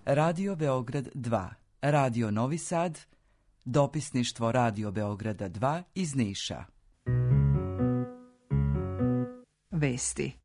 Radio Beograd 2, Radio Novi Sad, dopisništvo Radio Beograda 2 iz Niša. Vesti.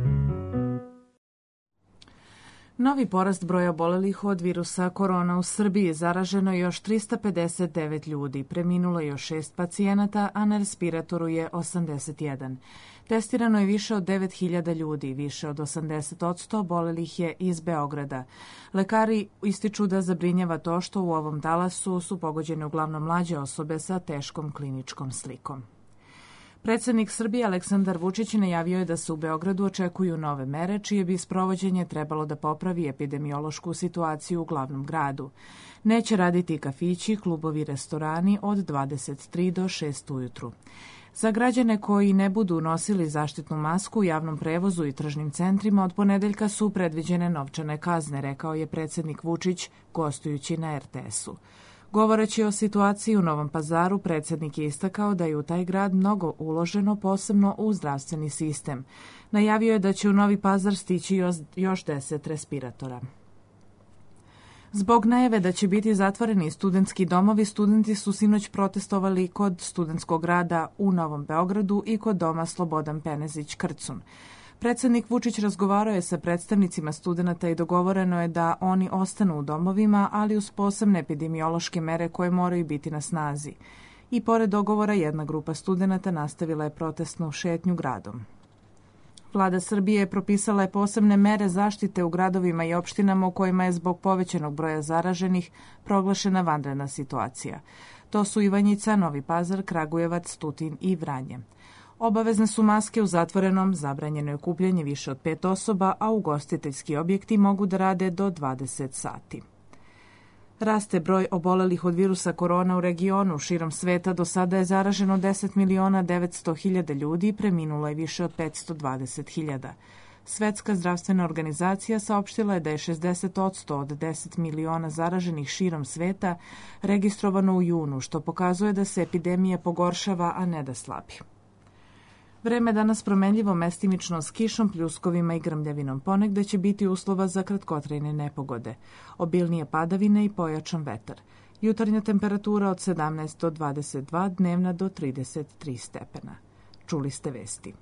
Novi porast broja obolelih od virusa korona u Srbiji. Zaraženo je još 359 ljudi, preminulo je još 6 pacijenata, a na respiratoru je 81. Testirano je više od 9.000 ljudi, više od 80% obolelih je iz Beograda. Lekari ističu da zabrinjava to što u ovom talasu su pogođene uglavnom mlađe osobe sa teškom kliničkom slikom. Predsednik Srbije Aleksandar Vučić najavio je da se u Beogradu očekuju nove mere, čije bi sprovođenje trebalo da popravi epidemiološku situaciju u glavnom gradu. Neće raditi kafići, klubovi, restorani od 23 do 6 ujutru. Za građane koji ne budu nosili zaštitnu masku u javnom prevozu i tržnim centrima od ponedeljka su predviđene novčane kazne, rekao je predsednik Vučić gostujući na RTS-u. Govoreći o situaciji u Novom Pazaru, predsednik je istakao da je u taj grad mnogo uloženo, posebno u zdravstveni sistem. Najavio je da će u Novi Pazar stići još 10 respiratora. Zbog najave da će biti zatvoreni studentski domovi, studenti su sinoć protestovali kod studentskog rada u Novom Beogradu i kod doma Slobodan Penezić Krcun. Predsednik Vučić razgovarao je sa predstavnicima studenata i dogovoreno je da oni ostanu u domovima, ali uz posebne epidemiološke mere koje moraju biti na snazi. I pored dogovora, jedna grupa studenata nastavila je protestnu šetnju gradom. Vlada Srbije propisala je posebne mere zaštite u gradovima i opštinama u kojima je zbog povećanog broja zaraženih proglašena vanredna situacija. To su Ivanjica, Novi Pazar, Kragujevac, Tutin i Vranje. Obavezne su maske u zatvorenom, zabranjeno je okupljanje više od 5 osoba, a ugostiteljski objekti mogu da rade do 20 sati. Raste broj obolelih od virusa korona u regionu. Širom sveta do sada je zaraženo 10.900.000 ljudi i preminulo je više od 520.000. Svetska zdravstvena organizacija saopštila je da je 60% od 10 miliona zaraženih širom sveta registrovano u junu, što pokazuje da se epidemija pogoršava, a ne da slabi. Vreme danas promenljivo, mestimično s kišom, pljuskovima i grmljavinom. Ponegde će biti uslova za kratkotrajne nepogode. Obilnije padavine i pojačan vetar. Jutarnja temperatura od 17 do 22, dnevna do 33 stepena. Čuli ste vesti.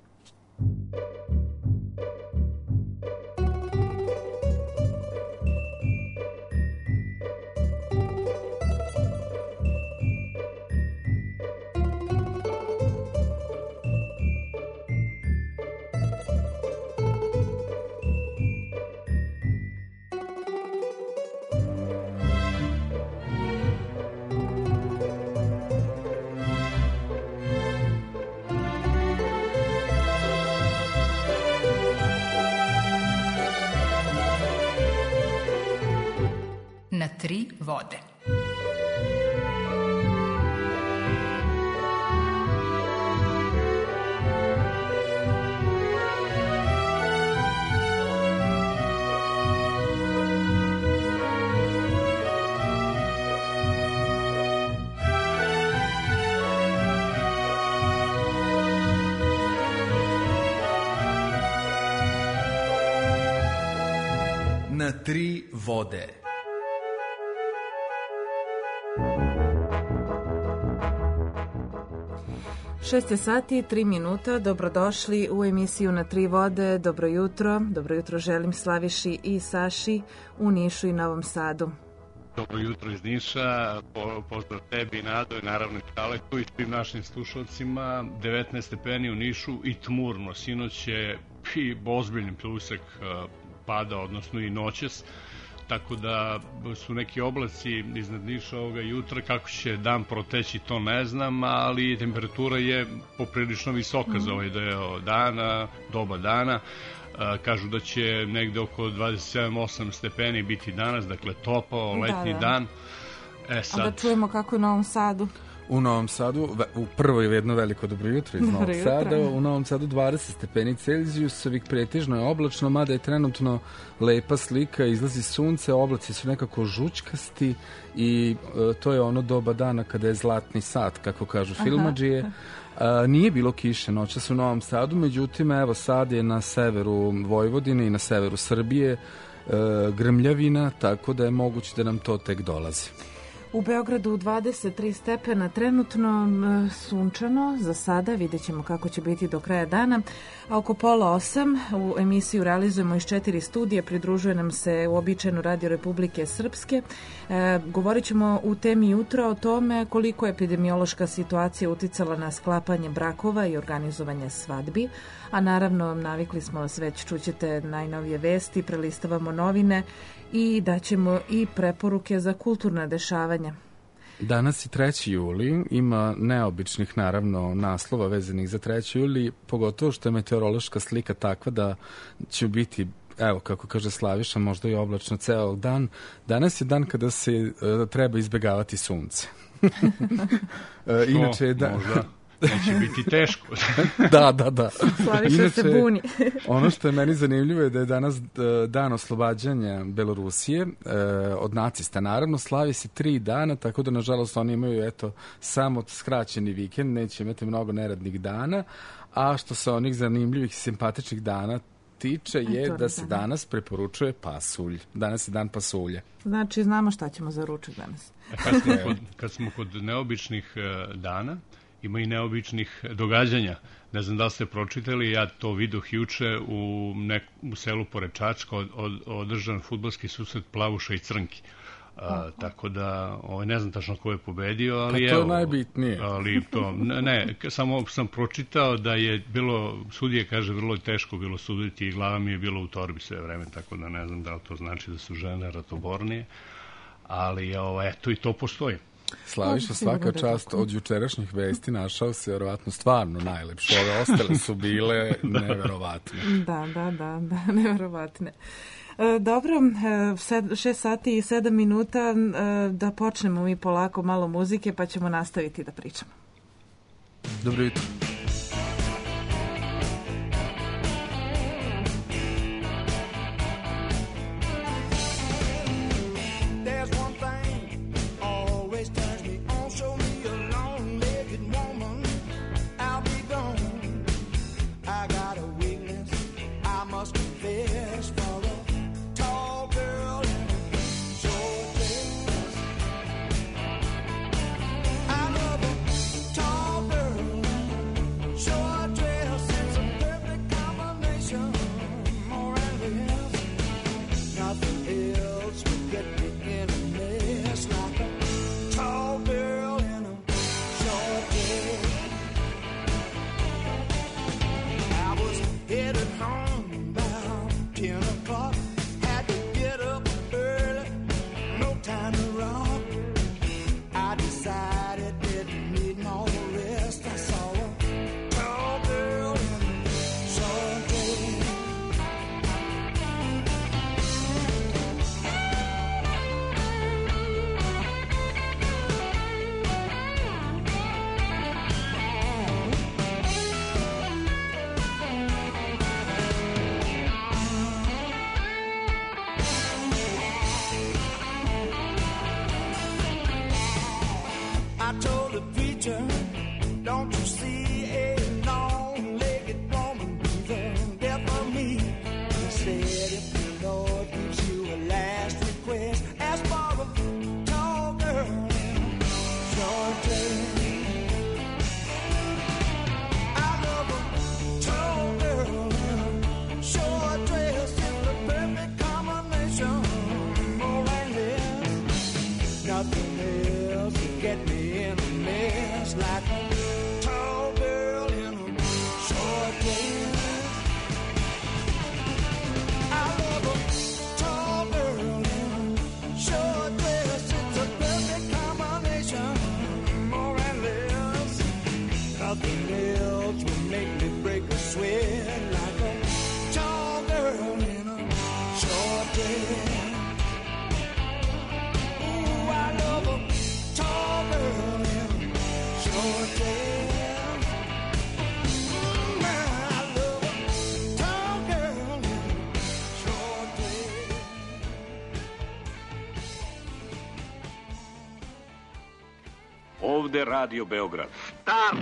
Na 3 vode. Na 3 vode. Šest je sati i 3 minuta. Dobrodošli u emisiju Na 3 vode. Dobro jutro. Dobro jutro želim Slaviši i Saši u Nišu i Novom Sadu. Dobro jutro iz Niša, pozdrav tebi, Nado i naravno i Kaleku i svim našim slušalcima. 19 stepeni u Nišu i tmurno. Sinoć je i ozbiljni pljusak pada, odnosno i noćas. Tako da su neki oblaci iznad Niša ovoga jutra. Kako će dan proteći, to ne znam, ali temperatura je poprilično visoka za ovaj deo dana, doba dana. Kažu da će negde oko 27-8 stepeni biti danas, dakle topao, letnji dan. A da čujemo kako je u Novom Sadu. U Novom Sadu, u prvo je jedno veliko dobro jutro iz Novog Sada, u Novom Sadu 20 stepeni Celzijusovih, pretežno je oblačno, mada je trenutno lepa slika, izlazi sunce, oblaci su nekako žučkasti i to je ono doba dana kada je zlatni sat, kako kažu filmadžije. Nije bilo kiše noćas u Novom Sadu, međutim, evo sad je na severu Vojvodine i na severu Srbije grmljavina, tako da je moguće da nam to tek dolazi. U Beogradu 23 stepena, trenutno sunčano za sada, vidjet ćemo kako će biti do kraja dana, a oko 7:30 u emisiju realizujemo iz 4 studije, pridružuje nam se uobičajeno Radio Republike Srpske. Govorit ćemo u temi jutra o tome koliko je epidemiološka situacija uticala na sklapanje brakova i organizovanje svadbi, a naravno navikli smo vas već, čućete najnovije vesti, prelistavamo novine i daćemo i preporuke za kulturna dešavanja. Danas je 3. juli, ima neobičnih naravno naslova vezanih za 3. juli, pogotovo što je meteorološka slika takva da će biti, evo kako kaže Slaviša, možda i oblačno ceo dan. Danas je dan kada se treba izbegavati sunce. Inače je možda neće biti teško. Da. Slaviša se buni. Ono što je meni zanimljivo je da je danas dan oslobađanja Belorusije od nacista. Naravno, slavi se 3 dana, tako da nažalost oni imaju samo skraćeni vikend, neće imati mnogo neradnih dana, a što se onih zanimljivih i simpatičnih dana tiče je da se danas preporučuje pasulj. Danas je dan pasulja. Znači, znamo šta ćemo za ručak danas. Kad smo kod neobičnih dana, ima i neobičnih događanja. Ne znam da li ste pročitali, ja to vidio juče u selu Porečačka održan fudbalski susret Plavuša i Crnki. Tako da, ne znam tačno ko je pobedio, ali to je najbitnije. Ali to, samo sam pročitao da je bilo, sudije kaže, vrlo teško bilo suditi i glava mi je bilo u torbi sve vreme, tako da ne znam da li to znači da su žene ratobornije, ali eto i to postoji. Slaviša, svaka čast od jučerašnjih vesti našao se vjerovatno stvarno najlepše. Ove ostale su bile neverovatne. Da, neverovatne. Dobro, 6 sati i 7 minuta, da počnemo mi polako malo muzike pa ćemo nastaviti da pričamo. Dobro jutro. Ovde Radio Beograd. Stop!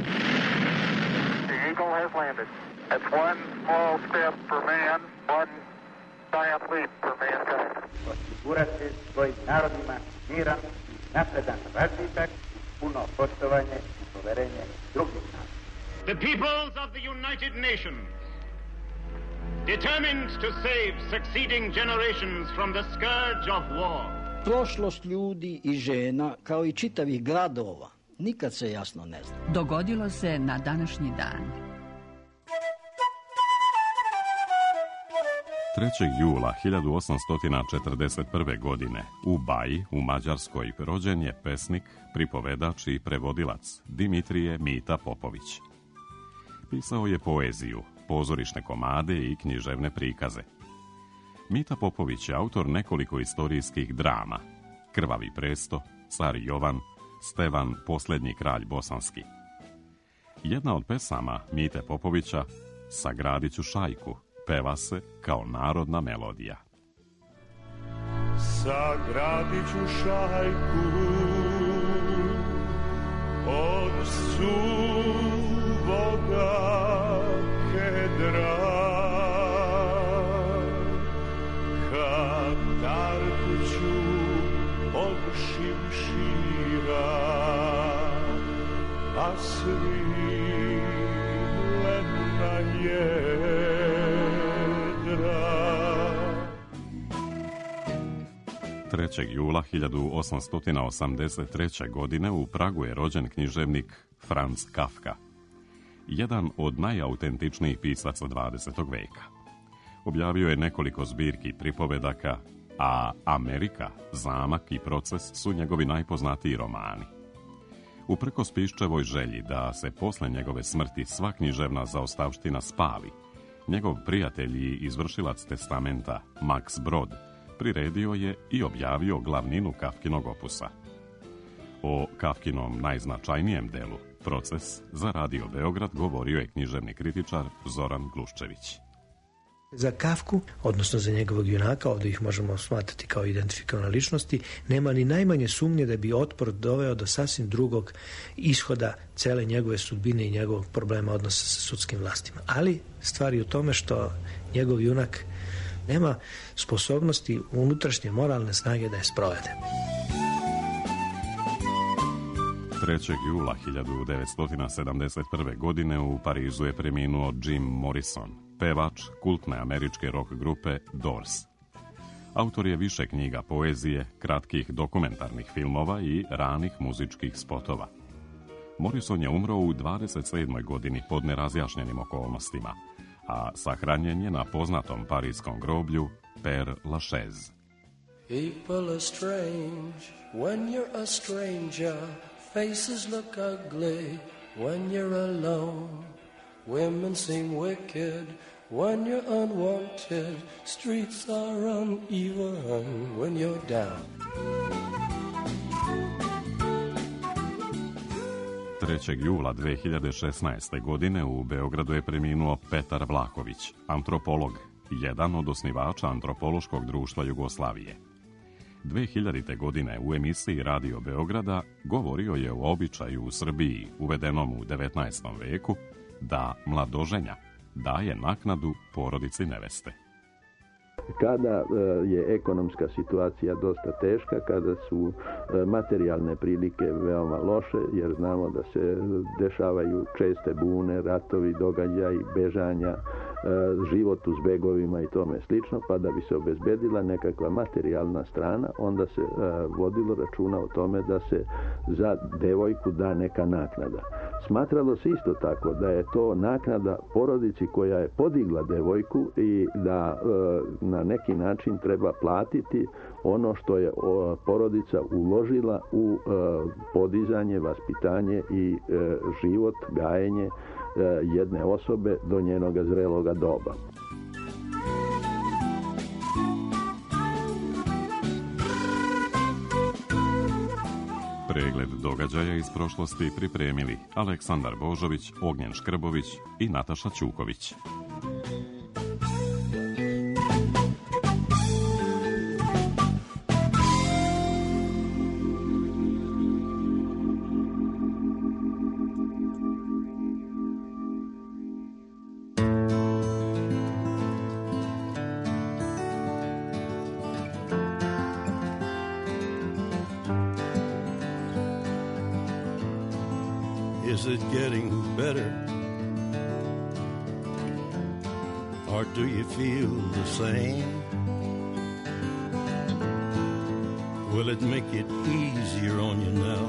The Eagle has landed. That's one small step for man, one osigurati svojim narodima miran i napredan razvitak, puno poštovanje i poverenje drugih naroda. The peoples of the United Nations, determined to save succeeding generations from the scourge of war. Prošlost ljudi i žena, kao i čitavih gradova, nikad se jasno ne zna. Dogodilo se na današnji dan. 3. jula 1841. godine u Baji u Mađarskoj rođen je pesnik, pripovedač i prevodilac Dimitrije Mita Popović. Pisao je poeziju, pozorišne komade i književne prikaze. Mita Popović je autor nekoliko istorijskih drama: Krvavi presto, Car Jovan, Stevan, posljednji kralj bosanski. Jedna od pesama Mite Popovića, Sagradit ću šajku, peva se kao narodna melodija. Sagradit ću šajku od suvoga kedra, katarku ću od šimšira, a svilena je 3. jula 1883. godine u Pragu je rođen književnik Franz Kafka, jedan od najautentičnijih pisaca 20. veka. Objavio je nekoliko zbirki pripovedaka, a Amerika, Zamak i Proces su njegovi najpoznatiji romani. Uprkos Piščevoj želji da se posle njegove smrti sva književna zaostavština spali, njegov prijatelj i izvršilac testamenta Max Brod priredio je i objavio glavninu Kafkinog opusa. O Kafkinom najznačajnijem delu, Proces, za Radio Beograd govorio je književni kritičar Zoran Gluščević. Za Kafku, odnosno za njegovog junaka, ovdje ih možemo smatrati kao identifikovane ličnosti, nema ni najmanje sumnje da bi otpor doveo do sasvim drugog ishoda cele njegove sudbine i njegovog problema odnosa sa sudskim vlastima. Ali stvar je u tome što njegov junak nema sposobnosti unutrašnje moralne snage da je sprovede. 3. jula 1971. godine u Parizu je preminuo Jim Morrison, pevač kultne američke rock grupe Doors. Autor je više knjiga poezije, kratkih dokumentarnih filmova i ranih muzičkih spotova. Morrison je umro u 27. godini pod nerazjašnjenim okolnostima, a sahranjen je na poznatom parijskom groblju Père Lachaise. People are strange when you're a stranger. Faces look ugly when you're alone. Women seem wicked when you're unwanted. Streets are uneven when you're down. 3. jula 2016. godine u Beogradu je preminuo Petar Vlahović, antropolog, jedan od osnivača Antropološkog društva Jugoslavije. 2000. godine u emisiji Radio Beograda govorio je o običaju u Srbiji, uvedenom u 19. veku, da mladoženja daje naknadu porodici neveste. Kada je ekonomska situacija dosta teška, kada su materijalne prilike veoma loše, jer znamo da se dešavaju česte bune, ratovi, događaji, bežanja, život u zbegovima i tome slično, pa da bi se obezbedila nekakva materijalna strana, onda se vodilo računa o tome da se za devojku da neka naknada. Smatralo se isto tako da je to naknada porodici koja je podigla devojku i da na neki način treba platiti ono što je porodica uložila u podizanje, vaspitanje i život, gajenje jedne osobe do njenoga zreloga doba. Pregled događaja iz prošlosti pripremili Aleksandar Božović, Ognjen Škrbović i Nataša Ćuković. Is it getting better? Or do you feel the same? Will it make it easier on you now?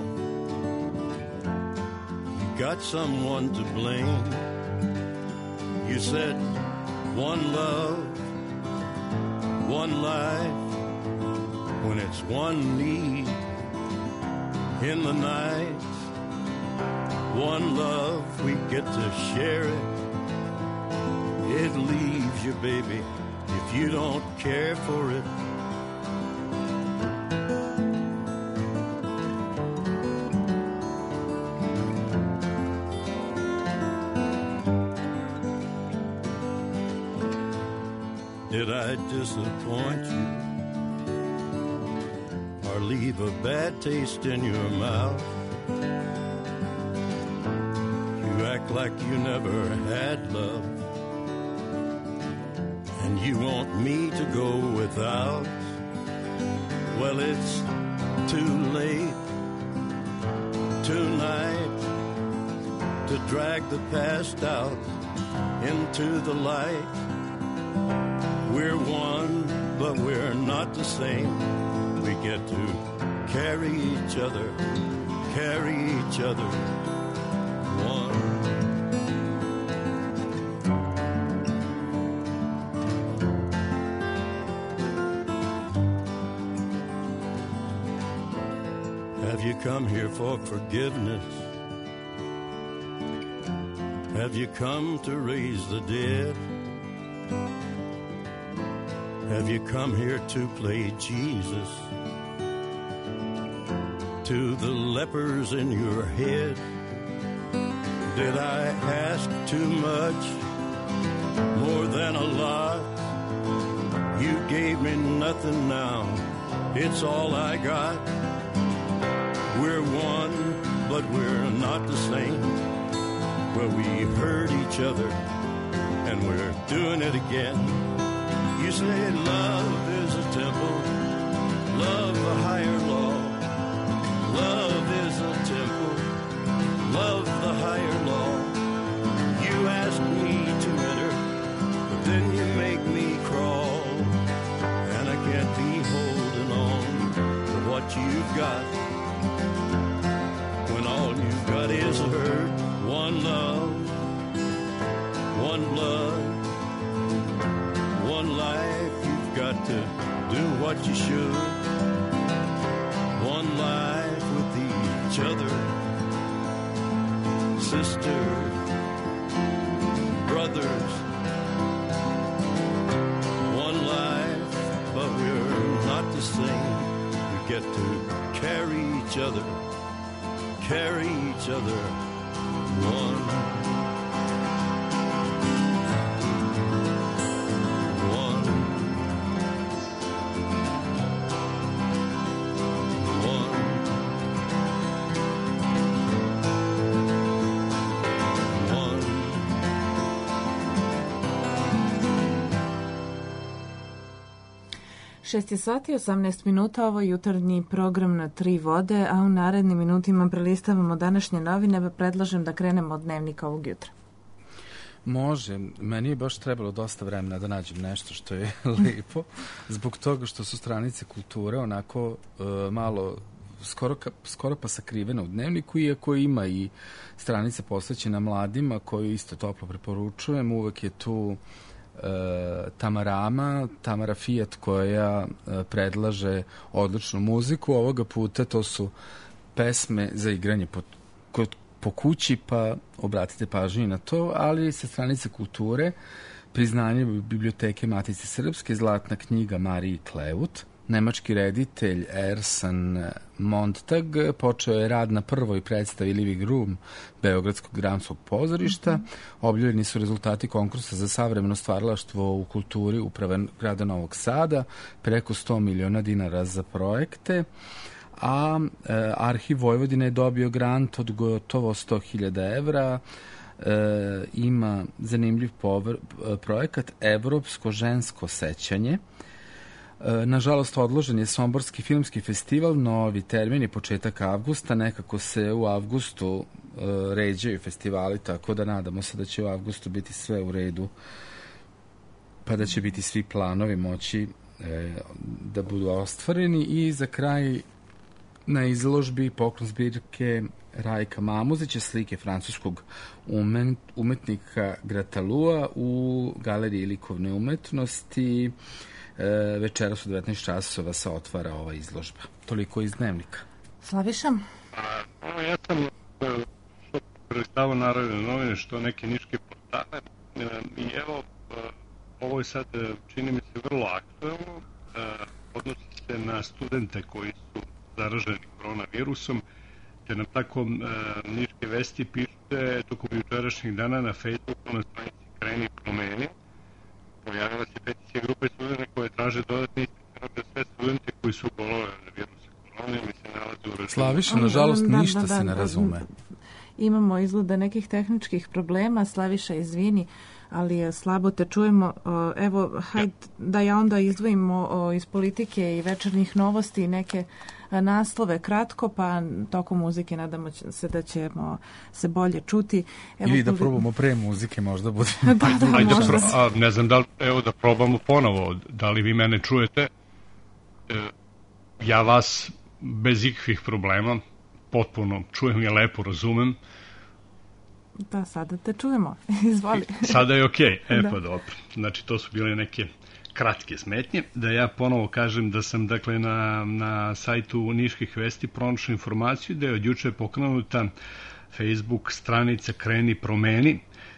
You got someone to blame. You said one love, one life, when it's one need in the night. One love, we get to share it. It leaves you, baby, if you don't care for it. Did I disappoint you or leave a bad taste in your mouth? You act like you never had love, and you want me to go without. Well, it's too late tonight to drag the past out into the light. We're one, but we're not the same. We get to carry each other one. Have you come here for forgiveness? Have you come to raise the dead? Have you come here to play Jesus to the lepers in your head? Did I ask too much, more than a lot? You gave me nothing now, it's all I got. We're one, but we're not the same. Well, we hurt each other, and we're doing it again. You say love is a temple, love a higher law. Love is a temple, love the higher law. You ask me to enter, but then you make me crawl. And I can't be holding on to what you've got, when all you've got is hurt. One love, one blood, one life. You've got to do what you should. One life with each other, sisters, brothers. One life, but we're not the same. We get to carry each other one. Šest je sati, 18 minuta, ovo je jutarnji program na Tri vode, a u narednim minutima prelistavamo današnje novine, pa predlažem da krenemo od dnevnika ovog jutra. Može, meni je baš trebalo dosta vremena da nađem nešto što je lepo, zbog toga što su stranice kulture onako malo skoro pa sakrivene u dnevniku, iako ima i stranice posvećena mladima koju isto toplo preporučujem. Uvek je tu Tamara Fijat, koja predlaže odličnu muziku. Ovoga puta to su pesme za igranje po kući, pa obratite pažnju na to, ali sa stranice kulture priznanje Biblioteke Matice Srpske, zlatna knjiga Mariji Kleut. Nemački reditelj Ersan Montag počeo je rad na prvoj predstavi Living Room Beogradskog dramskog pozorišta. Objavljeni su rezultati konkursa za savremeno stvaralaštvo u kulturi Uprave grada Novog Sada, preko 100 miliona dinara za projekte, a Arhiv Vojvodine je dobio grant od gotovo 100.000 evra. Ima zanimljiv projekat Evropsko žensko sećanje. Nažalost, odložen je Somborski filmski festival, novi termin je početak avgusta, nekako se u avgustu ređaju festivali, tako da nadamo se da će u avgustu biti sve u redu, pa da će biti svi planovi moći da budu ostvareni. I za kraj na izložbi poklon zbirke Rajka Mamuzića, slike francuskog umetnika Gratalua u Galeriji likovne umetnosti. Večeras u 19 časova se otvara ova izložba. Toliko iz Dnevnika. Slaviša? Ja sam prelistao Narodne novine, što neke niške portale, i evo, ovo je sad, čini mi se, vrlo aktuelno. Odnosi se na studente koji su zaraženi koronavirusom, te nam tako niške vesti piše tokom jučerašnjih dana na Facebooku na stranici Kreni promeni. Pojavila se peticija grupe studenta koje traže dodatni ispit za sve studente koji su obolovali od virusa korona ili se nalaze u režimu. Slaviša, nažalost, ništa se ne razume. Imamo izgleda nekih tehničkih problema. Slaviša, izvini, ali slabo te čujemo. Evo, hajde da ja onda izdvojimo iz politike i večernjih novosti neke naslove kratko, pa tokom muzike nadamo se da ćemo se bolje čuti. Evo, ili da probamo pre muzike, možda bude. Ne znam, evo da probamo ponovo. Da li vi mene čujete? Ja vas bez ikakvih problema potpuno čujem i lepo razumem. Da, sada te čujemo. Izvoli. Sada je okej. Pa dobro. Znači, to su bile neke kratke smetnje. Da ja ponovo kažem da sam, dakle, na sajtu Niških vesti pronašao informaciju da je od juče pokrenuta Facebook stranica Kreni promeni.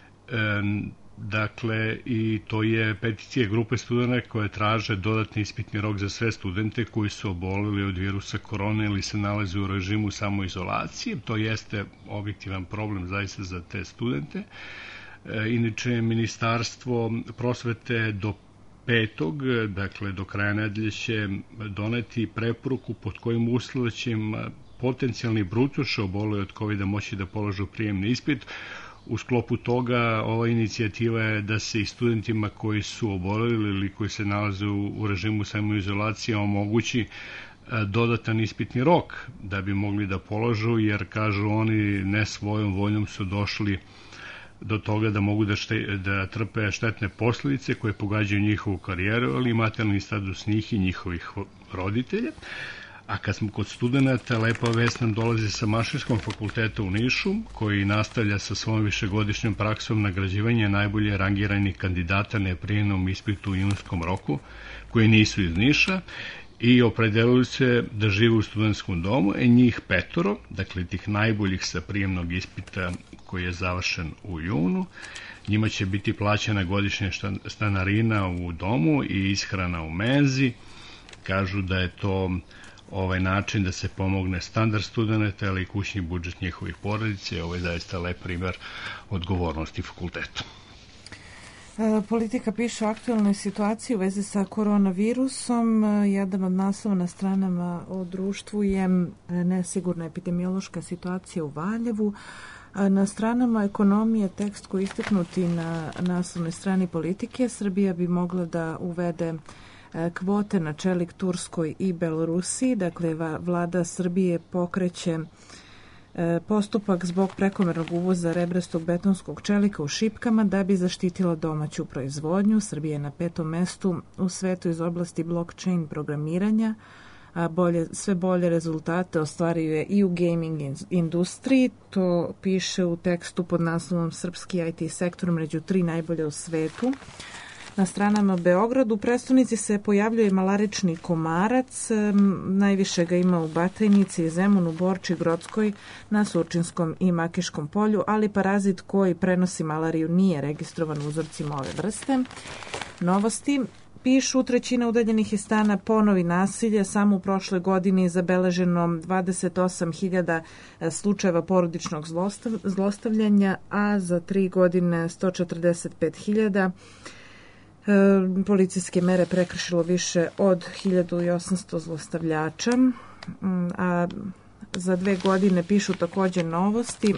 Dakle, i to je peticija grupe studenta koje traže dodatni ispitni rok za sve studente koji su oboleli od virusa korone ili se nalaze u režimu samoizolacije. To jeste objektivan problem zaista za te studente. Inače, Ministarstvo prosvete do 5. dakle do kraja nedelje će doneti preporuku pod kojim uslova će potencijalni brucoši oboleli od COVID-a moći da polažu prijemni ispit. U sklopu toga ova inicijativa je da se i studentima koji su oboleli ili koji se nalaze u režimu samoizolacije omogući dodatan ispitni rok da bi mogli da polažu, jer kažu oni ne svojom voljom su došli do toga da mogu da trpe štetne posljedice koje pogađaju njihovu karijeru, ali i materijalni status njih i njihovih roditelja. A kad smo kod studenta, lepa vest nam dolazi sa Mašinskom fakulteta u Nišu, koji nastavlja sa svojom višegodišnjom praksom nagrađivanja najbolje rangiranih kandidata na prijemnom ispitu u junskom roku, koji nisu iz Niša i opredelili se da žive u studentskom domu, njih 5, dakle tih najboljih sa prijemnog ispita koji je završen u junu. Njima će biti plaćena godišnja stanarina u domu i ishrana u menzi. Kažu da je to ovaj način da se pomogne standard studenta, ali i kućni budžet njihovih porodice. Ovo je zaista lep primer odgovornosti fakulteta. Politika piše o aktualnoj situaciji u vezi sa koronavirusom. Jedan od naslova na stranama o društvu je nesigurna epidemiološka situacija u Valjevu. Na stranama ekonomije tekst koji je istaknuti na naslovnoj strani politike, Srbija bi mogla da uvede kvote na čelik Turskoj i Belorusiji. Dakle, vlada Srbije pokreće postupak zbog prekomernog uvoza rebrastog betonskog čelika u šipkama da bi zaštitila domaću proizvodnju. Srbija je na 5. mestu u svetu iz oblasti blockchain programiranja, a sve bolje rezultate ostvaruje i u gaming industriji. To piše u tekstu pod naslovom Srpski IT sektor među 3 najbolje u svetu. Na stranama Beogradu u prestonici se pojavljuje malarični komarac, najviše ga ima u Batajnici, Zemunu, Borči, Grockoj, na Surčinskom i Makiškom polju, ali parazit koji prenosi malariju nije registrovan u uzorcima ove vrste. Novosti pišu, 1/3 udaljenih iz stana ponovi nasilje. Samo u prošloj godini zabeleženo 28.000 slučajeva porodičnog zlostavljanja, a za 3 godine 145.000. Policijske mere prekršilo više od 1800 zlostavljača, a za 2 godine pišu također novosti,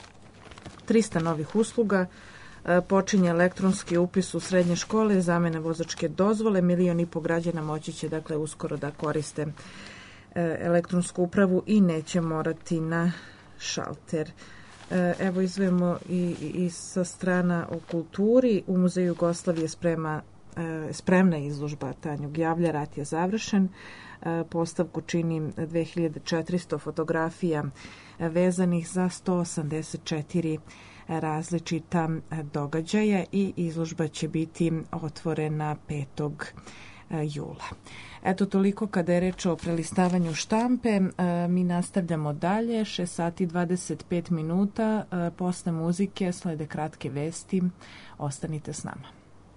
300 novih usluga, počinje elektronski upis u srednje škole, zamene vozačke dozvole, 1,5 miliona građana moći će dakle uskoro da koriste elektronsku upravu i neće morati na šalter. Evo izvojimo i sa strana o kulturi. U Muzeju Jugoslavije spremna izložba Tanjug Javlja, Rat je završen. Postavku čini 2400 fotografija vezanih za 184 različita događaja i izložba će biti otvorena 5. jula. Eto toliko kada je reč o prelistavanju štampe. Mi nastavljamo dalje, 6 sati 25 minuta. Posle muzike slede kratke vesti. Ostanite s nama.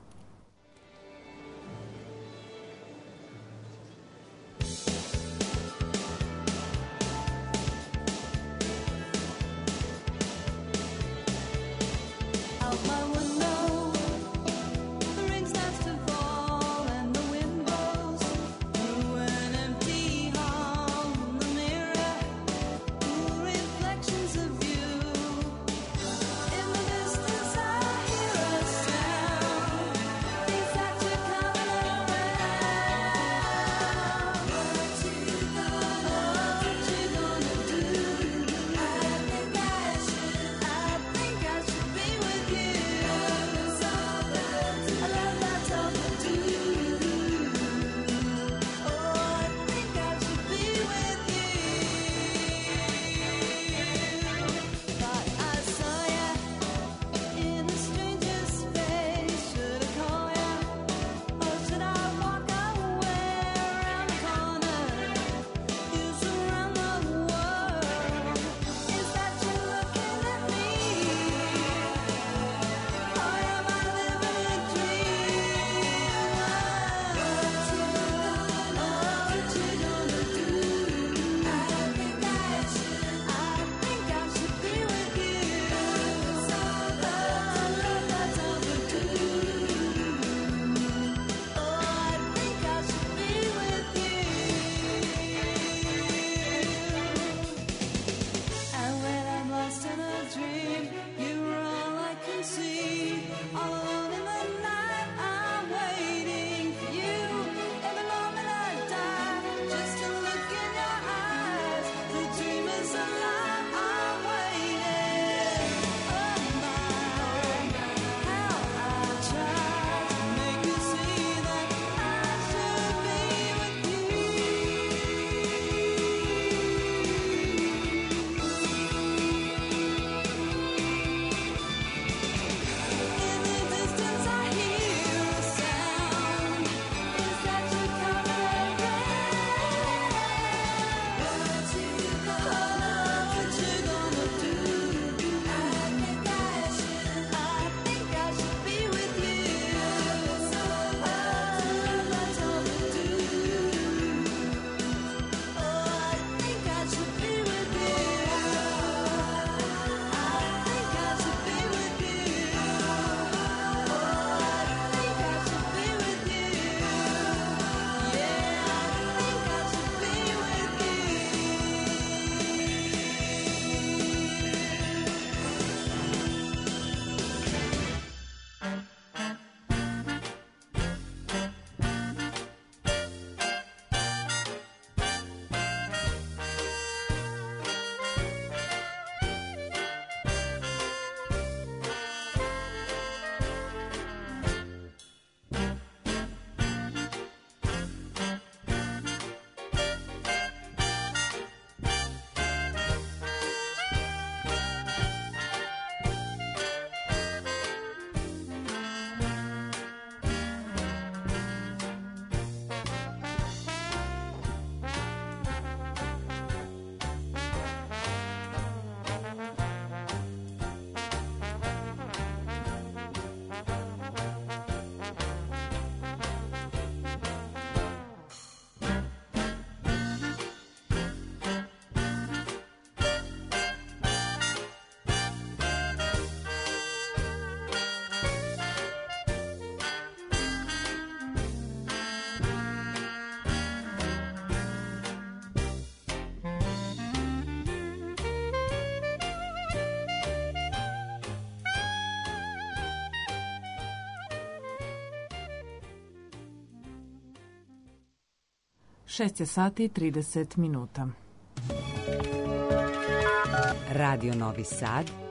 Šest je sati i 30 minuta. Radio Novi Sad,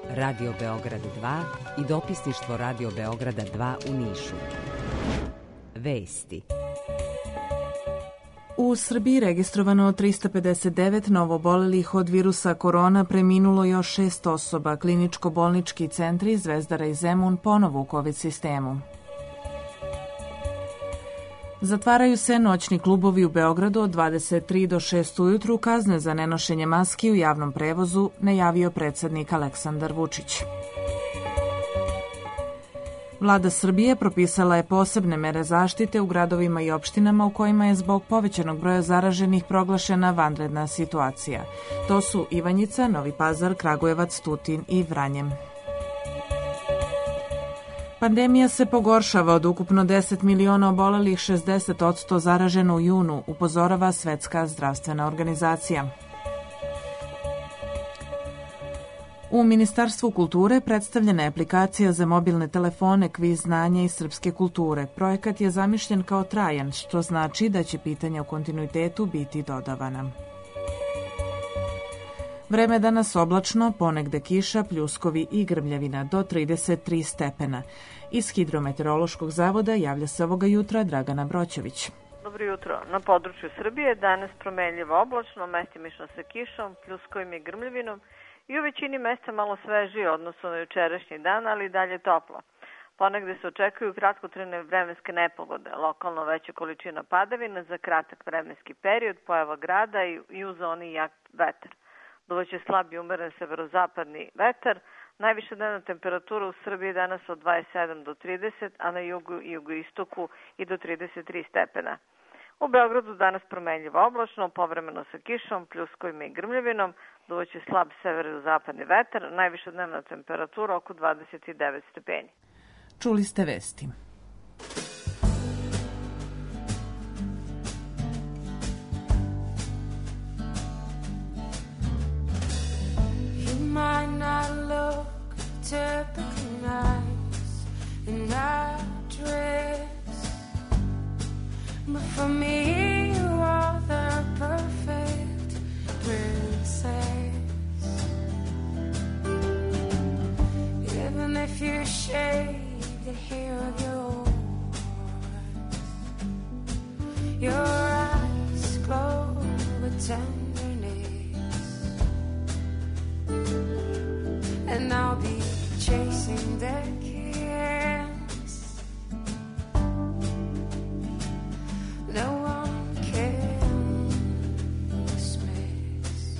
Radio Beograd 2 i dopisništvo Radio Beograda 2 u Nišu. Vesti. U Srbiji registrovano 359 novoobolelih od virusa korona, preminulo još 6 osoba. Kliničko-bolnički centri Zvezdara i Zemun ponovo u COVID sistemu. Zatvaraju se noćni klubovi u Beogradu od 23 do 6 ujutru. Kazne za nenošenje maski u javnom prevozu najavio predsjednik Aleksandar Vučić. Vlada Srbije propisala je posebne mere zaštite u gradovima i opštinama u kojima je zbog povećanog broja zaraženih proglašena vanredna situacija. To su Ivanjica, Novi Pazar, Kragujevac, Tutin i Vranje. Pandemija se pogoršava, od ukupno 10 miliona obolelih 60% zaraženo u junu, upozorava Svetska zdravstvena organizacija. U Ministarstvu kulture predstavljena je aplikacija za mobilne telefone Kviz znanja iz srpske kulture. Projekat je zamišljen kao trajan, što znači da će pitanja u kontinuitetu biti dodavana. Vreme danas oblačno, ponegde kiša, pljuskovi i grmljavina do 33 stepena. Iz Hidrometeorološkog zavoda javlja se ovoga jutra Dragana Broćević. Dobro jutro. Na području Srbije danas promenljivo oblačno, mestimično sa kišom, pljuskovim i grmljavinom i u većini mesta malo svežije odnosno na jučerašnji dan, ali i dalje toplo. Ponegde se očekuju kratkotrajne vremenske nepogode, lokalno veća količina padavina za kratak vremenski period, pojava grada i u zoni jak vetar. Duvaće slab i umeren severozapadni vetar, najviša dnevna temperatura u Srbiji danas od 27 do 30, a na jugu i jugoistoku i do 33 stepena. U Beogradu danas promenljivo oblačno, povremeno sa kišom, pljuskovima i grmljavinom, duvaće slab severozapadni vetar, najviša dnevna temperatura oko 29 stepeni. Čuli ste vesti. Might not look typically nice in that dress, but for me you are the perfect princess. Even if you shave the hair of your eyes glow with tenderness. And I'll be chasing the kiss. No one can dismiss.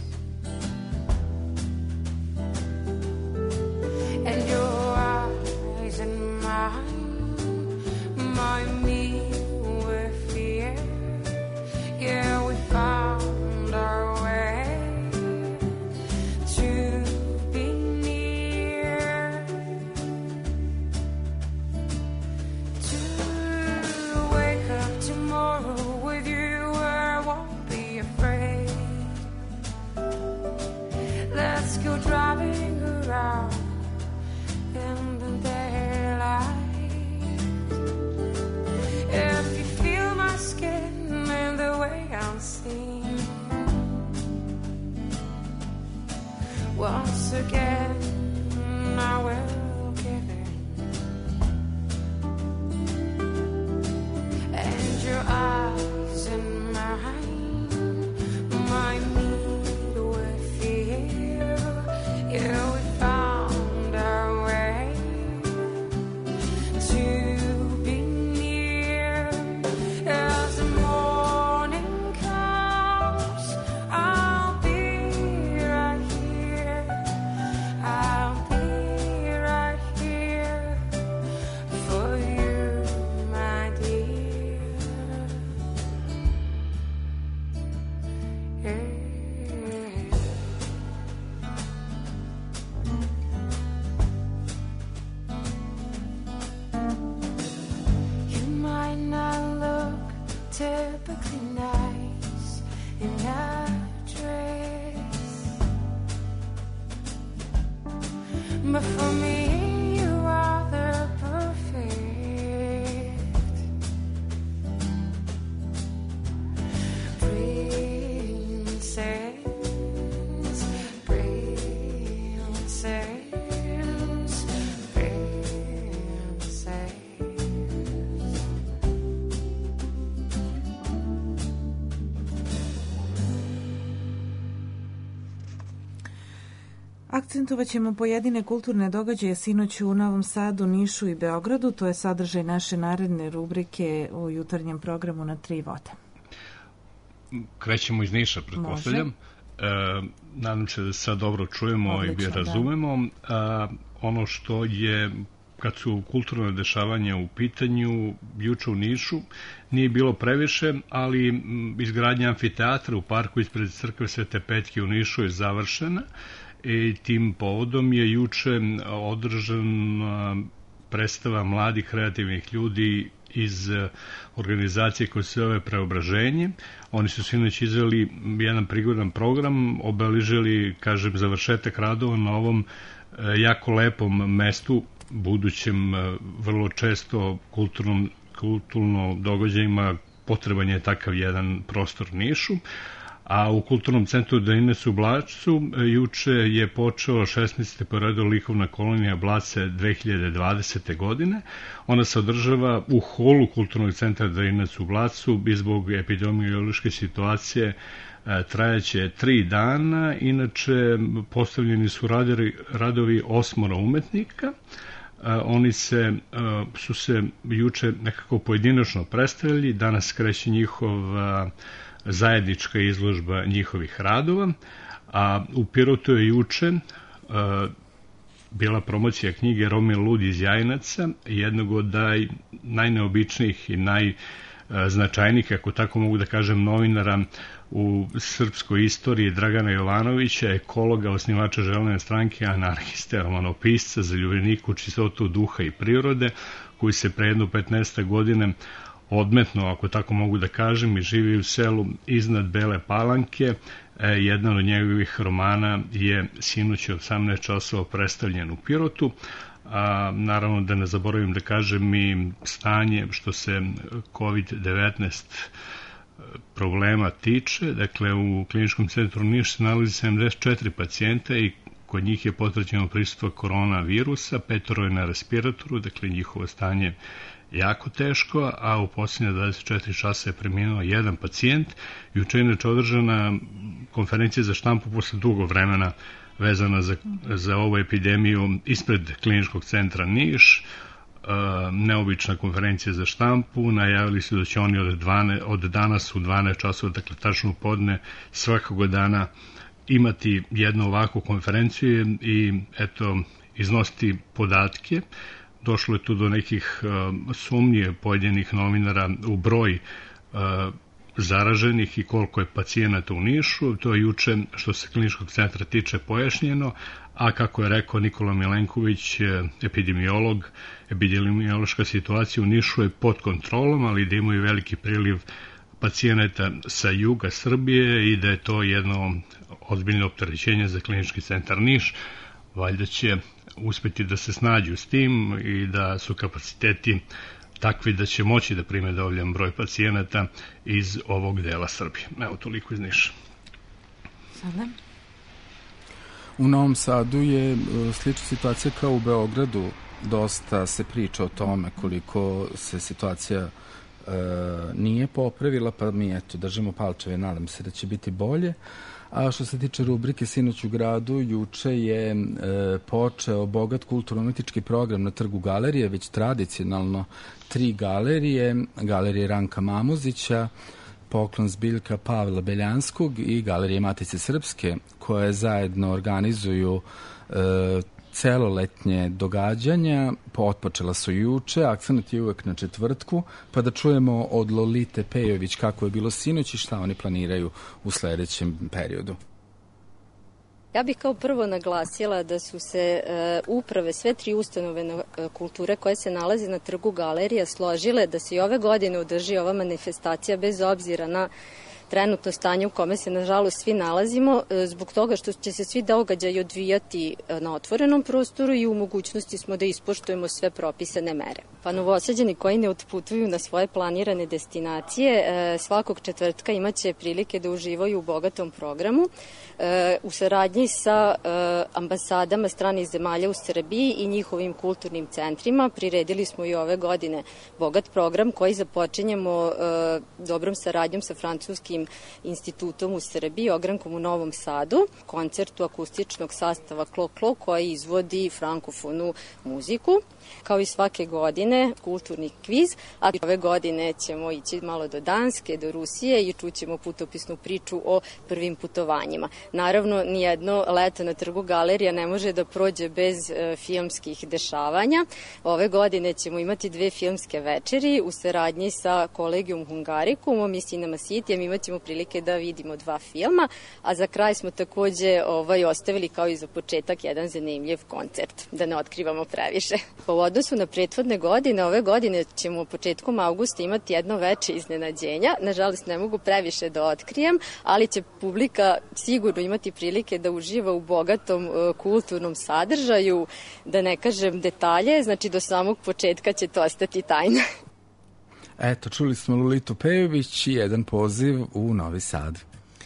And your eyes and mine remind me with fear. Yeah, we found our way to driving around in the daylight. If you feel my skin and the way I'm seen, once again I will give in. And your eyes and mine remind me with fear. Yeah, we found our way to be near. As the morning comes, I'll be right here. I'll be right here for you, my dear. Yeah. Typically nice in that dress, but for me you are the perfect princess, princess. Akcentovat ćemo pojedine kulturne događaje sinoć u Novom Sadu, Nišu i Beogradu. To je sadržaj naše naredne rubrike u jutarnjem programu Na tri vode. Krećemo iz Niša, pretpostavljam. Nadam se da sad dobro čujemo i razumemo. Ono što je, kad su kulturne dešavanja u pitanju, juče u Nišu nije bilo previše, ali izgradnja amfiteatra u parku ispred crkve Svete Petke u Nišu je završena i tim povodom je juče održana predstava mladih kreativnih ljudi iz organizacije koja se zove Preobraženje. Oni su sinoć izveli jedan prigodan program, obeležili, kažem, završetak radova na ovom jako lepom mestu, budućem vrlo često kulturno događajima potreban je takav jedan prostor Nišu. A u Kulturnom centru Drinac u Blacu juče je počeo 16. po redu likovna kolonija Blace 2020. godine. Ona se održava u holu Kulturnog centra Drinac u Blacu i zbog epidemiološke situacije trajaće 3 dana. Inače, postavljeni su radovi 8 umetnika. Oni su se juče nekako pojedinačno predstavili, danas kreće njihova zajednička izložba njihovih radova, a u Pirotu je juče bila promocija knjige Romil Lud iz Jajinaca, jednog od najneobičnijih i najznačajnijih, ako tako mogu da kažem, novinara u srpskoj istoriji, Dragana Jovanovića, ekologa, osnivača Zelene stranke, anarhiste, romanopisca, zaljubljenika u čistotu duha i prirode, koji se pre jedno 15 godine odmetno, ako tako mogu da kažem, i živi u selu iznad Bele Palanke. Jedan od njegovih romana je sinoć u 18 časova predstavljen u Pirotu. Naravno da ne zaboravim da kažem i stanje što se COVID-19 problema tiče. Dakle, u kliničkom centru Niš se nalazi 74 pacijenta i kod njih je potvrđeno prisustvo koronavirusa, 5 je na respiratoru, dakle njihovo stanje jako teško, a u posljednje 24 časa je preminuo jedan pacijent. Juče je inače održana konferencija za štampu posle dugo vremena vezana za ovu epidemiju ispred kliničkog centra Niš. Neobična konferencija za štampu, najavili su da će oni od danas u 12 časova, dakle tačno podne, svakog dana imati jednu ovakvu konferenciju i eto, iznositi podatke. Došlo je tu do nekih sumnje pojedinih novinara u broj zaraženih i koliko je pacijenata u Nišu. To je juče, što se kliničkog centra tiče, pojašnjeno, a kako je rekao Nikola Milenković, epidemiolog, epidemiološka situacija u Nišu je pod kontrolom, ali da imaju veliki priliv pacijenata sa juga Srbije i da je to jedno ozbiljno opterećenje za klinički centar Niš. Valjda će uspeti da se snađu s tim i da su kapaciteti takvi da će moći da prime dovoljan broj pacijenata iz ovog dela Srbije. Evo, toliko iz Niša. Sada? U Novom Sadu je slična situacija kao u Beogradu. Dosta se priča o tome koliko se situacija nije popravila, pa mi eto držimo palčeve, nadam se da će biti bolje. A što se tiče rubrike Sinoć u gradu, juče je počeo bogat kulturno-umetnički program na Trgu galerije, već tradicionalno 3 galerije, galerije Ranka Mamuzića, Poklon zbiljka Pavla Beljanskog i galerije Matice Srpske, koje zajedno organizuju celoletnje događanja. Otpočela su juče, akcent je uvek na četvrtku, pa da čujemo od Lolite Pejović kako je bilo sinoć i šta oni planiraju u sledećem periodu. Ja bih kao prvo naglasila da su se uprave sve 3 ustanove kulture koje se nalaze na Trgu galerija složile da se i ove godine održi ova manifestacija bez obzira na trenutno stanje u kome se nažalost svi nalazimo, zbog toga što će se svi događaji odvijati na otvorenom prostoru i u mogućnosti smo da ispoštujemo sve propisane mere. Pa Novosađani koji ne otputuju na svoje planirane destinacije svakog četvrtka imaće prilike da uživaju u bogatom programu u saradnji sa ambasadama stranih zemalja u Srbiji i njihovim kulturnim centrima. Priredili smo i ove godine bogat program koji započinjemo dobrom saradnjom sa francuskim muzičkim institutom u Srbiji, ogrankom u Novom Sadu, koncertu akustičnog sastava Klo koji izvodi frankofonu muziku. Kao i svake godine, kulturni kviz, a ove godine ćemo ići malo do Danske, do Rusije i čućemo putopisnu priču o prvim putovanjima. Naravno, nijedno leto na Trgu galerija ne može da prođe bez filmskih dešavanja. Ove godine ćemo imati 2 filmske večeri u saradnji sa Kolegijum Hungaricumom i Cinema Cityjem. Imat ćemo prilike da vidimo 2 filma, a za kraj smo takođe ostavili kao i za početak jedan zanimljiv koncert, da ne otkrivamo previše. U odnosu na prethodne godine, ove godine ćemo početkom avgusta imati jedno veće iznenađenja. Nažalost, ne mogu previše da otkrijem, ali će publika sigurno imati prilike da uživa u bogatom kulturnom sadržaju, da ne kažem detalje, znači do samog početka će to ostati tajna. Eto, čuli smo Lulitu Pejović i jedan poziv u Novi Sad.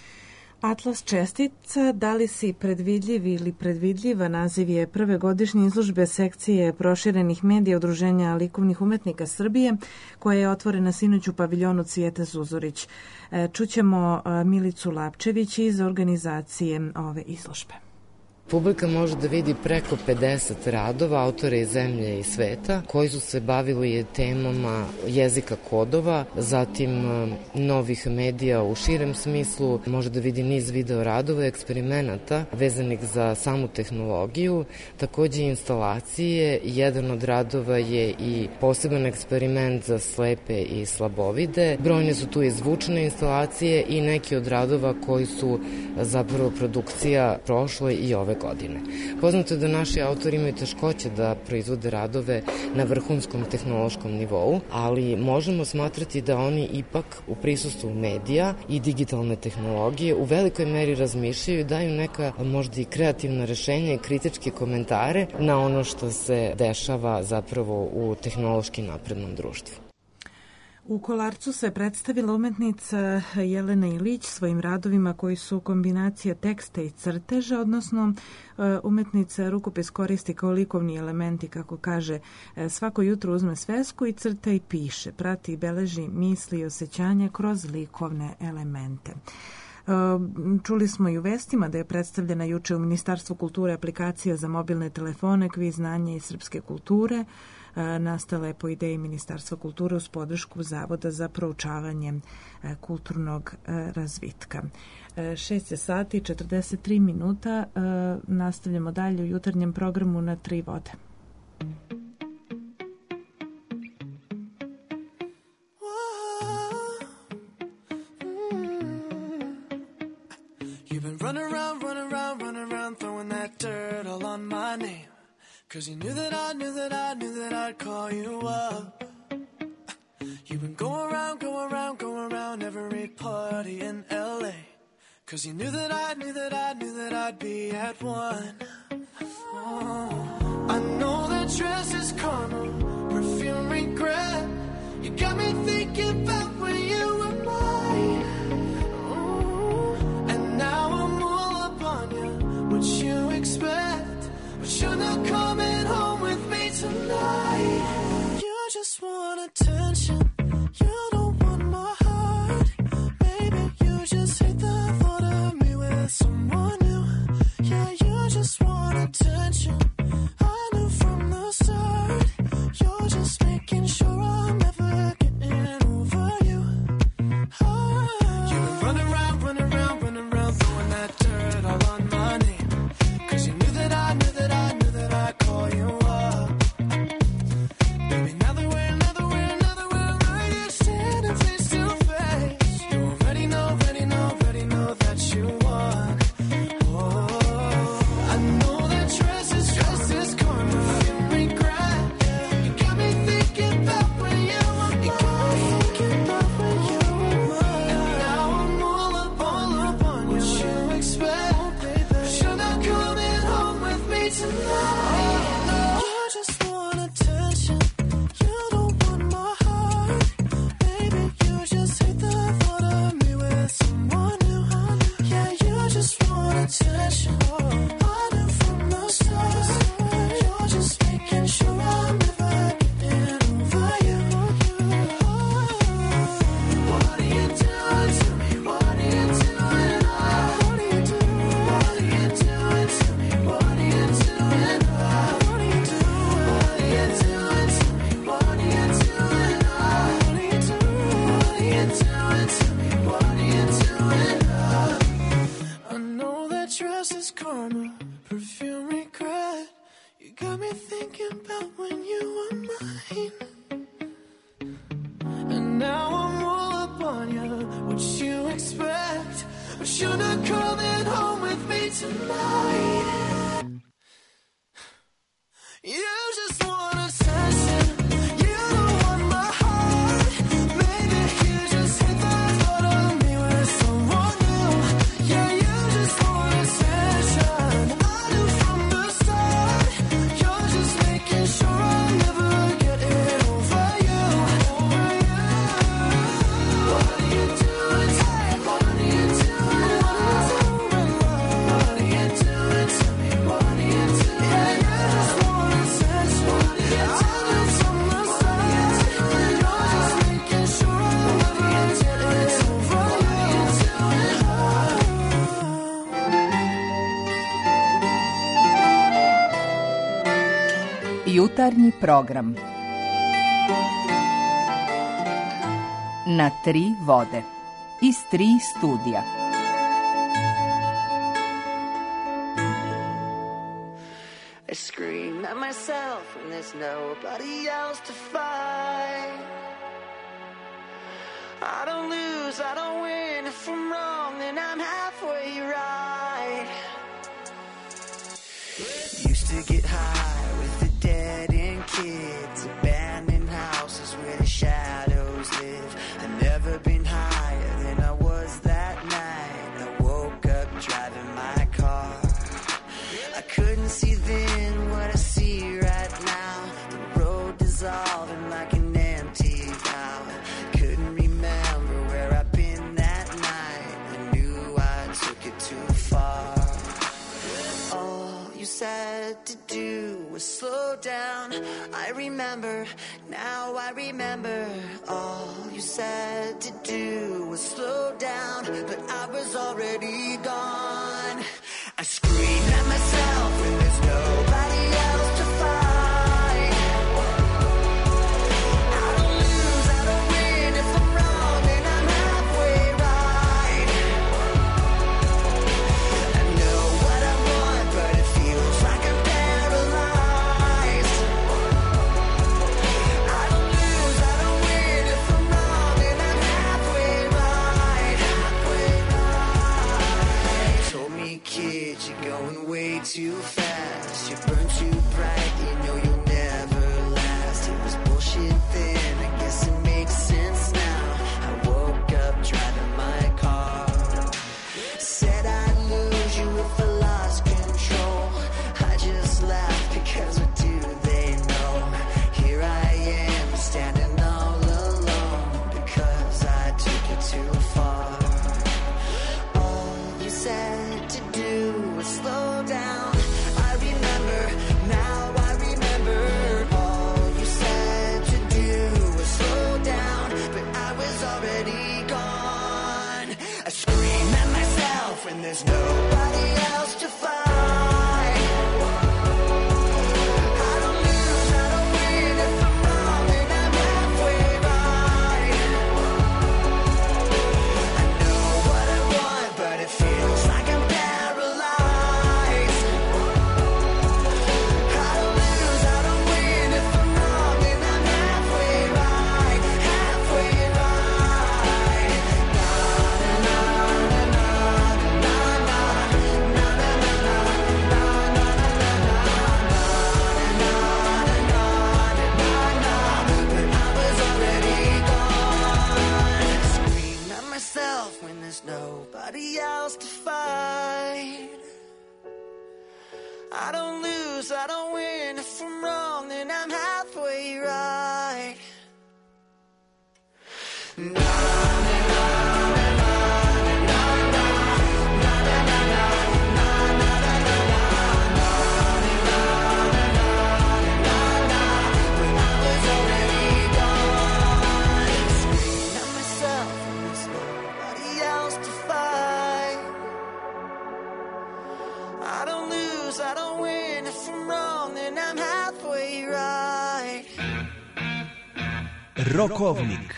Atlas čestica, da li si predvidljiv ili predvidljiva, naziv je prve godišnje izložbe sekcije proširenih medija Udruženja likovnih umetnika Srbije, koja je otvorena sinoć u paviljonu Cvijete Zuzorić. Čućemo Milicu Lapčević iz organizacije ove izložbe. Publika može da vidi preko 50 radova autora iz zemlje i sveta koji su se bavili temama jezika kodova, zatim novih medija u širem smislu, može da vidi niz video radova i eksperimenata vezanih za samu tehnologiju, takođe instalacije. Jedan od radova je i poseban eksperiment za slepe i slabovide. Brojne su tu i zvučne instalacije i neki od radova koji su zapravo produkcija prošle i ove godine. Poznato je da naši autori imaju teškoće da proizvode radove na vrhunskom tehnološkom nivou, ali možemo smatrati da oni ipak u prisustvu medija i digitalne tehnologije u velikoj meri razmišljaju i daju neka možda i kreativna rešenja i kritičke komentare na ono što se dešava zapravo u tehnološki naprednom društvu. U Kolarcu se predstavila umetnica Jelena Ilić svojim radovima koji su kombinacija teksta i crteža, odnosno umetnica rukopis koristi kao likovni elementi, kako kaže, svako jutro uzme svesku i crta i piše, prati i beleži misli i osjećanja kroz likovne elemente. Čuli smo i u vestima da je predstavljena juče u Ministarstvu kulture aplikacija za mobilne telefone Kviz znanja i srpske kulture. Nastala je po ideji Ministarstva kulture uz podršku Zavoda za proučavanje kulturnog razvitka. 6 sati i 43 minuta. Nastavljamo dalje u jutarnjem programu na 3 vode. You've been running around, throwing that dirt all on my name. 'Cause you knew that I'd call you up. You've been going around every party in LA. 'Cause you knew that I'd be at one. Oh, I know that dress is karma, perfume regret. You got me thinking about when you were mine. Oh, and now I'm all up on you. What you expect? But you're not coming home with me tonight. You just want attention. You don't want my heart. Maybe you just hate the thought of me with someone new. Yeah, you just want attention. I knew from the start. You're just making sure I'm never getting over you. You've been running around, throwing that dirt all on my name. 'Cause you knew that I'd call you up. Baby, now that we're right here standing face to face, you already know that you won. Oh, I know that dress is karma, you regret. You got me thinking about when you were mine. And now I'm all up on what you expect. But you're not coming home with me tonight. You just want attention. You don't want my heart. Baby, you just hate the thought of me with someone new. Yeah, you just want attention. I knew from the start. You're just making sure I'm never getting over you. What are you doing to me? What trust is karma, perfume regret. You got me thinking about when you were mine. And now I'm all up on you, what you expect? But you're not coming home with me tonight. You just want attention. You don't want my heart. Maybe you just hit the thought of me with someone new. Yeah, you just want attention. I knew from the start. You're just making sure I'll never get it over you. What are you doing? What are you doing? What are you doing to me? What are you doing? Yeah, you just want attention. I knew from the start. You're just making sure I'll never get it over you. Jutarnji program na tri vode iz 3 studija. I scream at myself when there's nobody else to fight. I don't lose, I don't win. If I'm wrong, then I'm halfway right. Used to get high with the dead end kids, abandoned houses where the shadows live. I've never been higher than I was that night. I woke up driving my car. I couldn't see then what I see right now. The road dissolving like an empty vow. Couldn't remember where I've been that night. I knew I took it too far. All you said to do was slow down. I remember, now I remember. All you said to do was slow down, but I was already gone. I scream at myself when there's nobody else to fight. I don't lose, I don't win. If I'm wrong, then I'm halfway right. I know what I want, but it feels like I'm paralyzed. I don't lose, I don't win. If I'm wrong, then I'm halfway right. Halfway right. Told me, kid, you're going way too fast. You burn too bright, you know you'll never last. It was bullshit then, I guess it makes sense now. I woke up driving my car. Said I'd lose you if I lost control. I just laughed because what do they know? Here I am standing all alone because I took it too far. All you said to do was slow down. I remember, now I remember. All you said to do was slow down, but I was already gone. I scream at myself when there's nobody else to fight. I don't lose, I don't win. If I'm wrong, then I'm halfway right. I know what I want, but it feels like I'm paralyzed. I don't lose, I don't win. If I'm wrong, then I'm halfway right. Halfway right. But I was already gone. Scream at myself when there's nobody else to fight. I don't lose, I don't win. If I'm wrong, then I'm halfway right. Scream at myself when there's nobody else to fight. I don't lose, I don't win. If I'm wrong, then I'm halfway right. Rokovnik.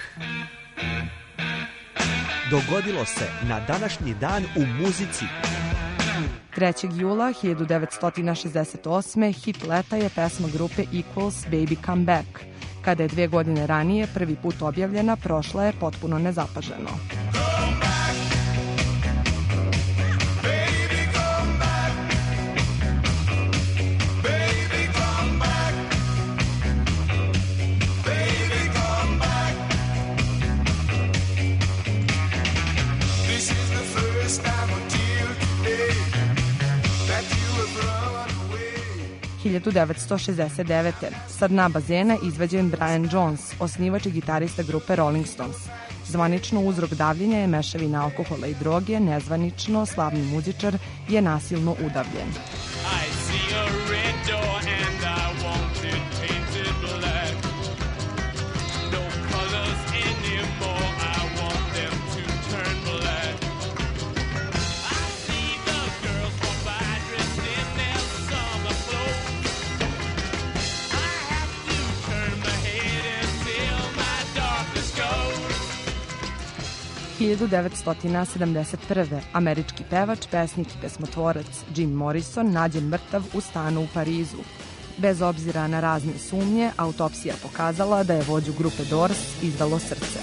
Dogodilo se na današnji dan u muzici. 3. jula 1968. hit leta je pesma grupe Equals Baby Come Back. Kada je 2 godine ranije prvi put objavljena, prošla je potpuno nezapaženo. 1969. Sa dna bazena izvađen Brian Jones, osnivač i gitarista grupe Rolling Stones. Zvanično uzrok davljenja je mešavina alkohola i droge, nezvanično slavni muzičar je nasilno udavljen. – 1971. američki pevač, pesnik i pesmotvorac Jim Morrison nađen mrtav u stanu u Parizu. Bez obzira na razne sumnje, autopsija pokazala da je vođu grupe Doors izdalo srce.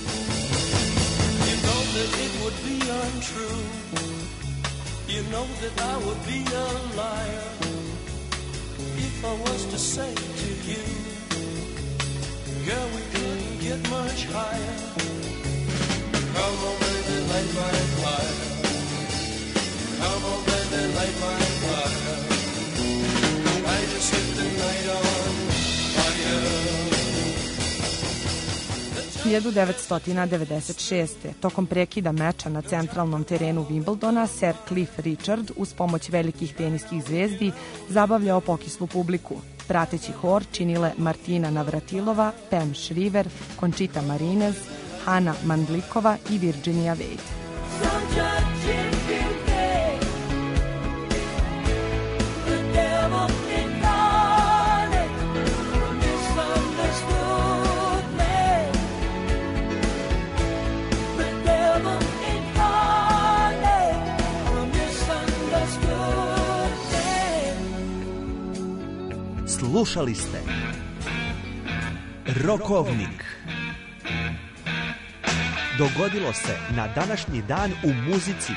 Come on, baby, light my fire. Come on, baby, light my fire. I just hit the night on fire. 1996. Tokom prekida meča na centralnom terenu Wimbledona, Sir Cliff Richard uz pomoć velikih teniskih zvezdi zabavljao pokislu publiku. Prateći hor činile Martina Navratilova, Pam Shriver, Conchita Martinez, Ana Mandlikova i Virginia Wade. Slušali ste Rokovnik. Dogodilo se na današnji dan u muzici.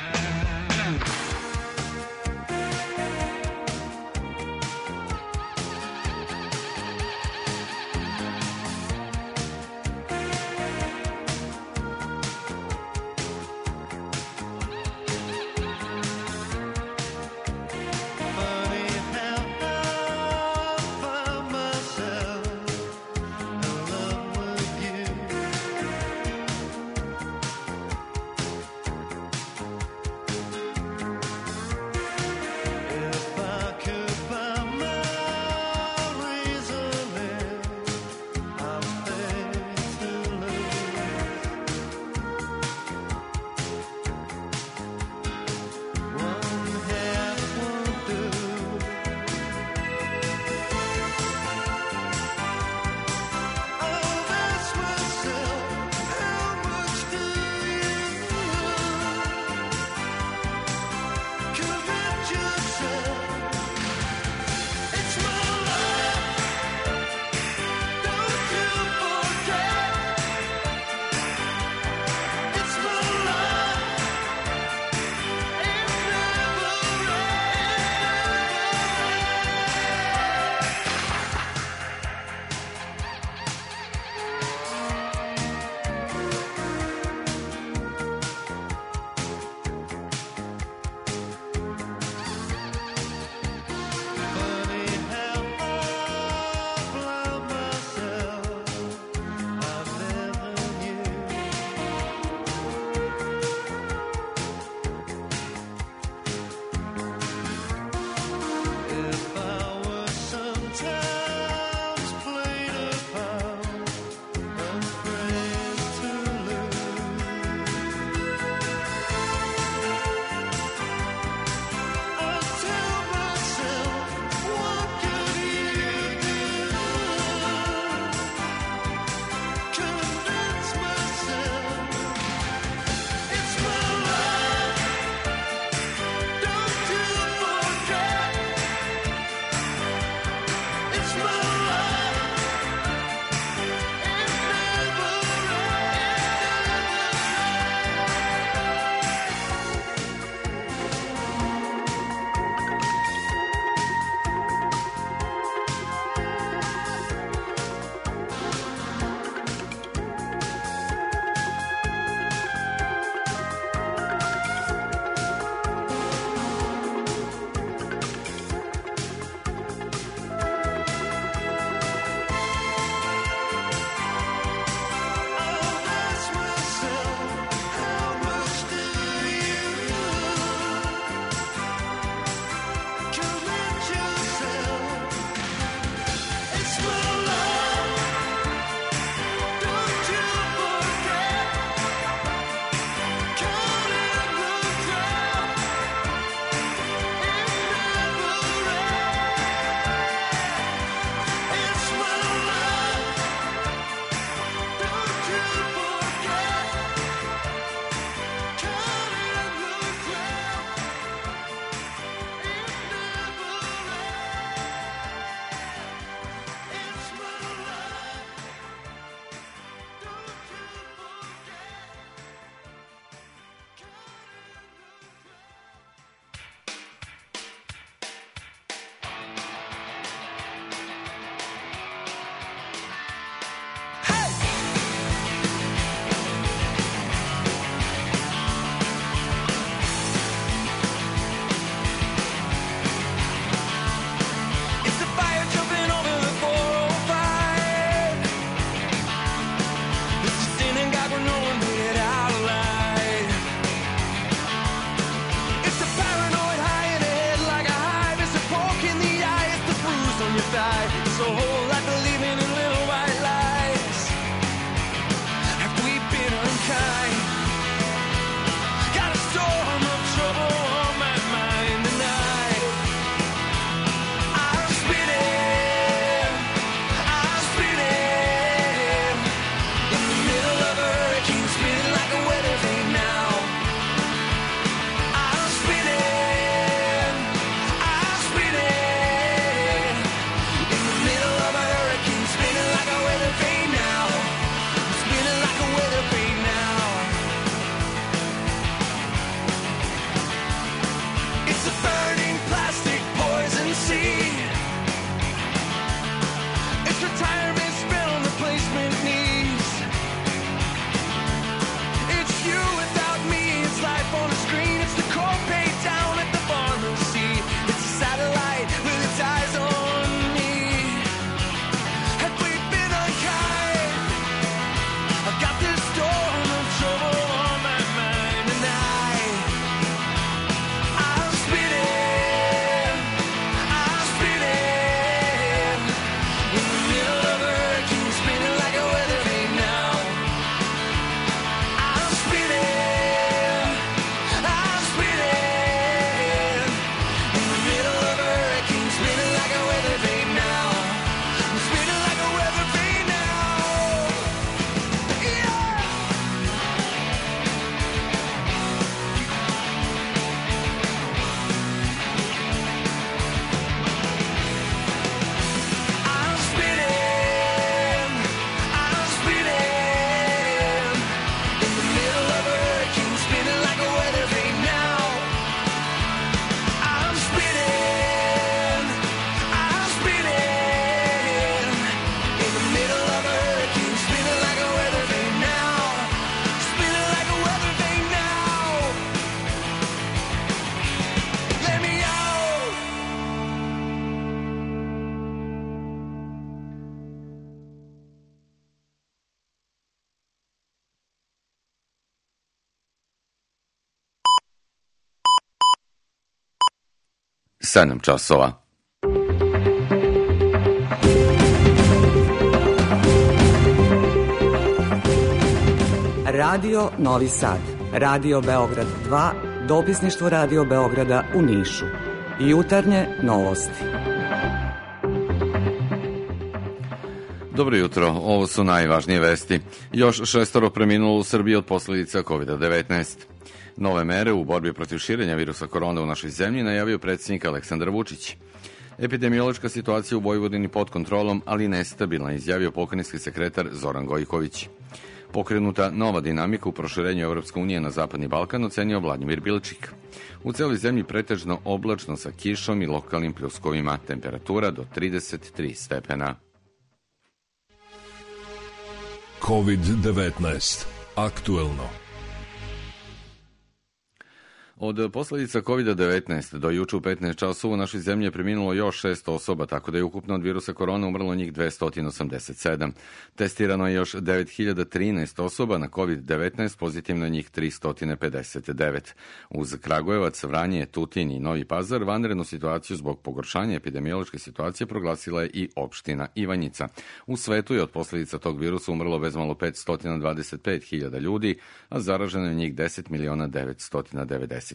7 časova. Radio Novi Sad, Radio Beograd 2, dopisništvo Radio Beograda u Nišu. Jutarnje novosti. Dobro jutro, ovo su najvažnije vesti. Još 6 preminulo u Srbiji od posljedica COVID-19. Nove mere u borbi protiv širenja virusa korona u našoj zemlji najavio predsjednik Aleksandar Vučić. Epidemiološka situacija u Vojvodini pod kontrolom, ali nestabilna, izjavio pokrajinski sekretar Zoran Gojković. Pokrenuta nova dinamika u proširenju Evropske unije na Zapadni Balkan, ocenio Vladimir Bilčik. U celoj zemlji pretežno oblačno sa kišom i lokalnim pljuskovima, temperatura do 33 stepena. COVID-19. Aktuelno. Od posljedica COVID-19 do juče u 15 časova u našoj zemlji je preminulo još 6 osoba, tako da je ukupno od virusa korona umrlo njih 287. Testirano je još 9013 osoba, na COVID-19 pozitivno je njih 359. Uz Kragujevac, Vranje, Tutin i Novi Pazar, vanrednu situaciju zbog pogoršanja epidemiološke situacije proglasila je i opština Ivanjica. U svetu je od posljedica tog virusa umrlo bezmalo 525.000 ljudi, a zaraženo je njih 10.990.000.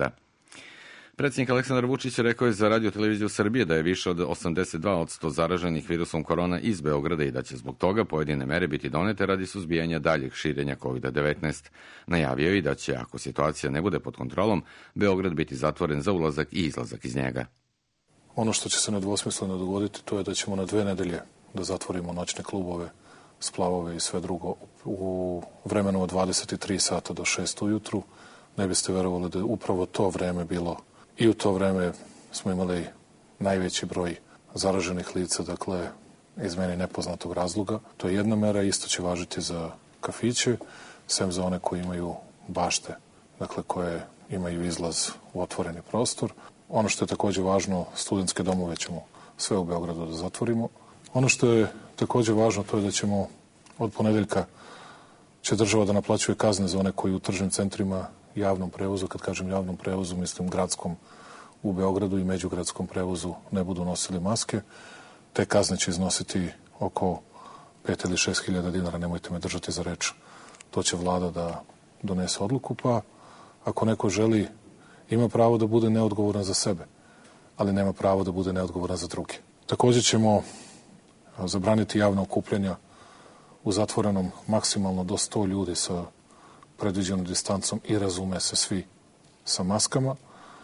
Predsjednik Aleksandar Vučić rekao je za Radio televiziju Srbije da je više od 82% zaraženih virusom korona iz Beograda i da će zbog toga pojedine mere biti donete radi suzbijanja daljeg širenja COVID-19. Najavio je i da će, ako situacija ne bude pod kontrolom, Beograd biti zatvoren za ulazak i izlazak iz njega. Ono što će se nedvosmisleno dogoditi, to je da ćemo na 2 nedelje da zatvorimo noćne klubove, splavove i sve drugo u vremenu od 23 sata do 6 ujutru. Ne biste verovali da je upravo to vreme bilo i u to vreme smo imali najveći broj zaraženih lica, dakle, iz meni nepoznatog razloga. To je jedna mera, isto će važiti za kafiće, sem za one koji imaju bašte, dakle, koje imaju izlaz u otvoreni prostor. Ono što je takođe važno, studentske domove ćemo sve u Beogradu da zatvorimo. Ono što je takođe važno, to je da ćemo od ponedeljka će država da naplaćuje kazne za one koji u tržnim centrima javnom prevozu, kad kažem javnom prevozu, mislim gradskom u Beogradu i međugradskom prevozu ne budu nosili maske. Te kazne će iznositi oko 5 ili 6 hiljada dinara, nemojte me držati za reč. To će vlada da donese odluku, pa ako neko želi, ima pravo da bude neodgovoran za sebe, ali nema pravo da bude neodgovoran za druge. Takođe ćemo zabraniti javna okupljanja u zatvorenom maksimalno do 100 ljudi sa predviđenom distancom i razume se svi sa maskama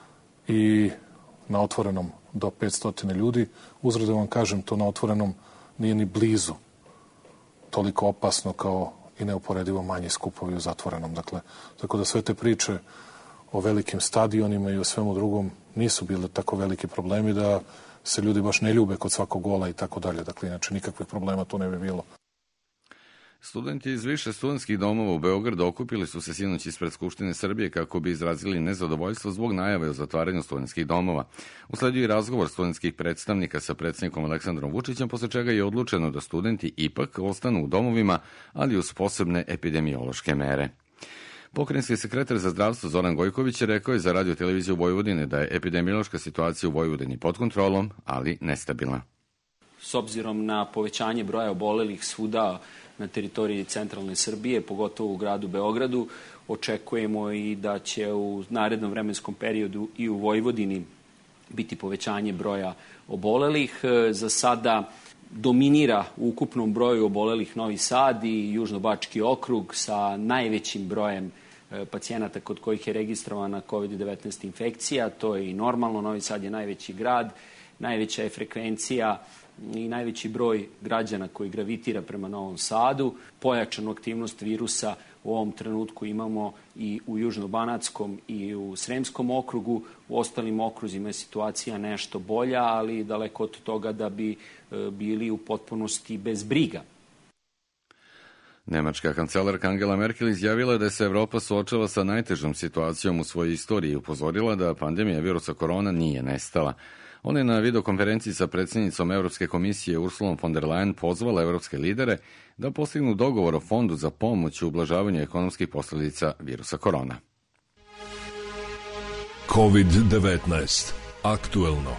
i na otvorenom do 500 ljudi. Uzred da vam kažem, to na otvorenom nije ni blizu toliko opasno kao i neuporedivo manji skupovi u zatvorenom. Dakle, tako da sve te priče o velikim stadionima i o svemu drugom nisu bile tako veliki problemi da se ljudi baš ne ljube kod svakog gola i tako dalje. Dakle, inače nikakvih problema tu ne bi bilo. Studenti iz više studentskih domova u Beogradu okupili su se sinoć ispred Skupštine Srbije kako bi izrazili nezadovoljstvo zbog najave o zatvaranju studentskih domova. Usledio i razgovor studentskih predstavnika sa predsjednikom Aleksandrom Vučićem, posle čega je odlučeno da studenti ipak ostanu u domovima, ali uz posebne epidemiološke mere. Pokrajinski sekretar za zdravstvo Zoran Gojković je rekao je za Radio televiziju Vojvodine da je epidemiološka situacija u Vojvodini pod kontrolom, ali nestabilna. S obzirom na povećanje broja obolelih svuda na teritoriji centralne Srbije, pogotovo u gradu Beogradu, očekujemo i da će u narednom vremenskom periodu i u Vojvodini biti povećanje broja obolelih. Za sada dominira u ukupnom broju obolelih Novi Sad i Južnobački okrug sa najvećim brojem pacijenata kod kojih je registrovana COVID-19 infekcija. To je i normalno, Novi Sad je najveći grad, najveća je frekvencija i najveći broj građana koji gravitira prema Novom Sadu. Pojačanu aktivnost virusa u ovom trenutku imamo i u Južnobanatskom i u Sremskom okrugu. U ostalim okruzima je situacija nešto bolja, ali daleko od toga da bi bili u potpunosti bez briga. Nemačka kancelarka Angela Merkel izjavila da se Evropa suočava sa najtežom situacijom u svojoj istoriji i upozorila da pandemija virusa korona nije nestala. Ona je na videokonferenciji sa predsjednicom Evropske komisije Ursulom von der Leyen pozvala evropske lidere da postignu dogovor o fondu za pomoć u ublažavanju ekonomskih posljedica virusa korona. COVID-19. Aktuelno.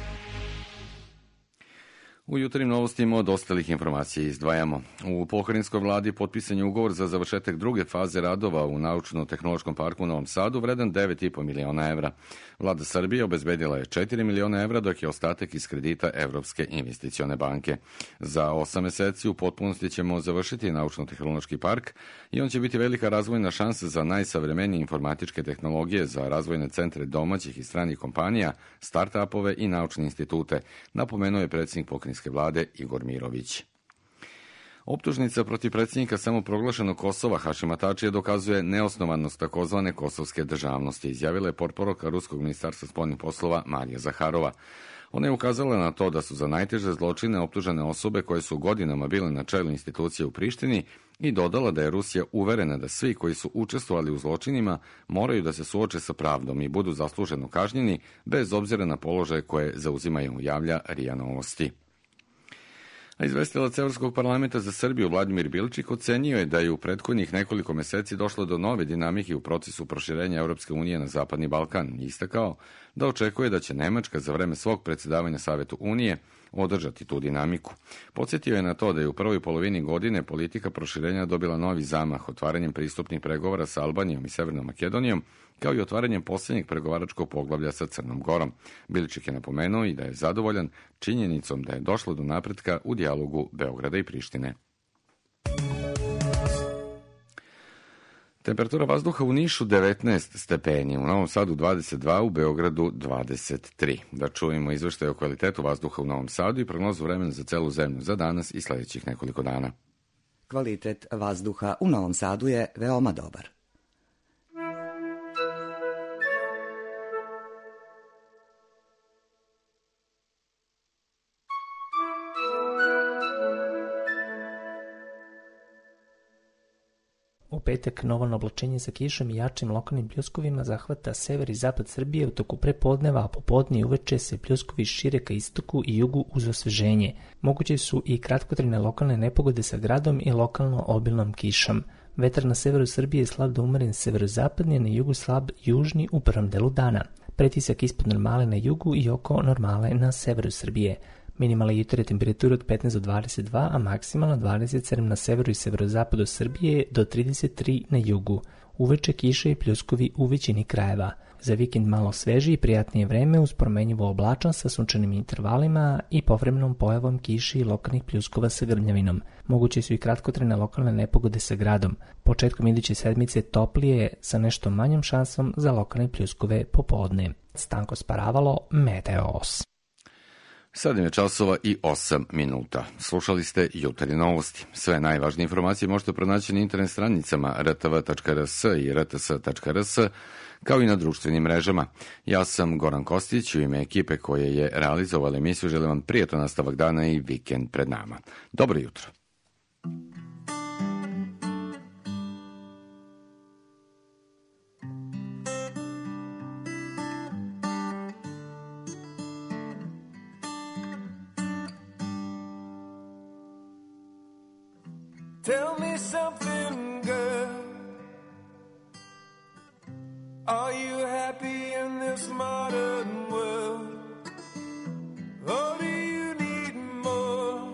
U jutarnjim novostima od ostalih informacija izdvajamo. U Pokrajinskoj vladi potpisan je ugovor za završetak druge faze radova u Naučno-tehnološkom parku u Novom Sadu vredan 9,5 miliona evra. Vlada Srbije obezbedila je 4 miliona evra, dok je ostatak iz kredita Evropske investicione banke. Za 8 meseci u potpunosti ćemo završiti Naučno-tehnološki park i on će biti velika razvojna šansa za najsavremenije informatičke tehnologije, za razvojne centre domaćih i stranih kompanija, start-upove i naučne institute, napomenuo je predsjednik Pokrajinske vlade Igor Mirović. Optužnica protiv predsjednika samoproglašenog Kosova Hašima Tačija dokazuje neosnovanost takozvane kosovske državnosti, izjavila je portparolka Ruskog ministarstva spoljnih poslova Marija Zaharova. Ona je ukazala na to da su za najteže zločine optužene osobe koje su godinama bile na čelu institucije u Prištini i dodala da je Rusija uverena da svi koji su učestvovali u zločinima moraju da se suoče sa pravdom i budu zasluženo kažnjeni bez obzira na položaje koje zauzimaju, javlja RIA Novosti. A izvestilac Evropskog parlamenta za Srbiju Vladimir Bilčik ocenio je da je u prethodnih nekoliko meseci došlo do nove dinamike u procesu proširenja Europske unije na Zapadni Balkan i istakao da očekuje da će Nemačka za vreme svog predsjedavanja Savetu Unije održati tu dinamiku. Podsjetio je na to da je u prvoj polovini godine politika proširenja dobila novi zamah otvaranjem pristupnih pregovora sa Albanijom i Severnom Makedonijom, kao i otvaranjem posljednjeg pregovaračkog poglavlja sa Crnom Gorom. Biličik je napomenuo i da je zadovoljan činjenicom da je došlo do napretka u dijalogu Beograda i Prištine. Temperatura vazduha u Nišu 19 stepeni, u Novom Sadu 22, u Beogradu 23. Da čujemo izveštaj o kvalitetu vazduha u Novom Sadu i prognozu vremena za celu zemlju za danas i sljedećih nekoliko dana. Kvalitet vazduha u Novom Sadu je veoma dobar. U petak novono oblačenje sa kišom i jačim lokalnim pljuskovima zahvata sever i zapad Srbije u toku prepodneva, a popodne i uveče se pljuskovi šire ka istoku i jugu uz osveženje. Moguće su i kratkotrajne lokalne nepogode sa gradom i lokalno obilnom kišom. Vetar na severu Srbije je slab do umeren severozapadni, a na jugu slab južni u prvom delu dana. Pretisak ispod normale na jugu i oko normale na severu Srbije. Minimalna jutarnja temperatura od 15 do 22, a maksimalna 27 na severu i severozapadu Srbije do 33 na jugu. Uveče kiša i pljuskovi u većini krajeva. Za vikend malo sveže i prijatnije vreme uz promenjivo oblačan sa sunčanim intervalima i povremenom pojavom kiše i lokalnih pljuskova sa grmljavinom. Moguće su i kratkotrajne lokalne nepogode sa gradom. Početkom iduće sedmice toplije sa nešto manjom šansom za lokalne pljuskove popodne. Stanko Sparavalo, Meteos. 7 je časova i 8 minuta. Slušali ste jutarnje novosti. Sve najvažnije informacije možete pronaći na internet stranicama rtv.rs i rts.rs, kao i na društvenim mrežama. Ja sam Goran Kostić, u ime ekipe koje je realizovala emisiju želim vam prijatan nastavak dana i vikend pred nama. Dobro jutro. Tell me something, girl. Are you happy in this modern world? Or do you need more?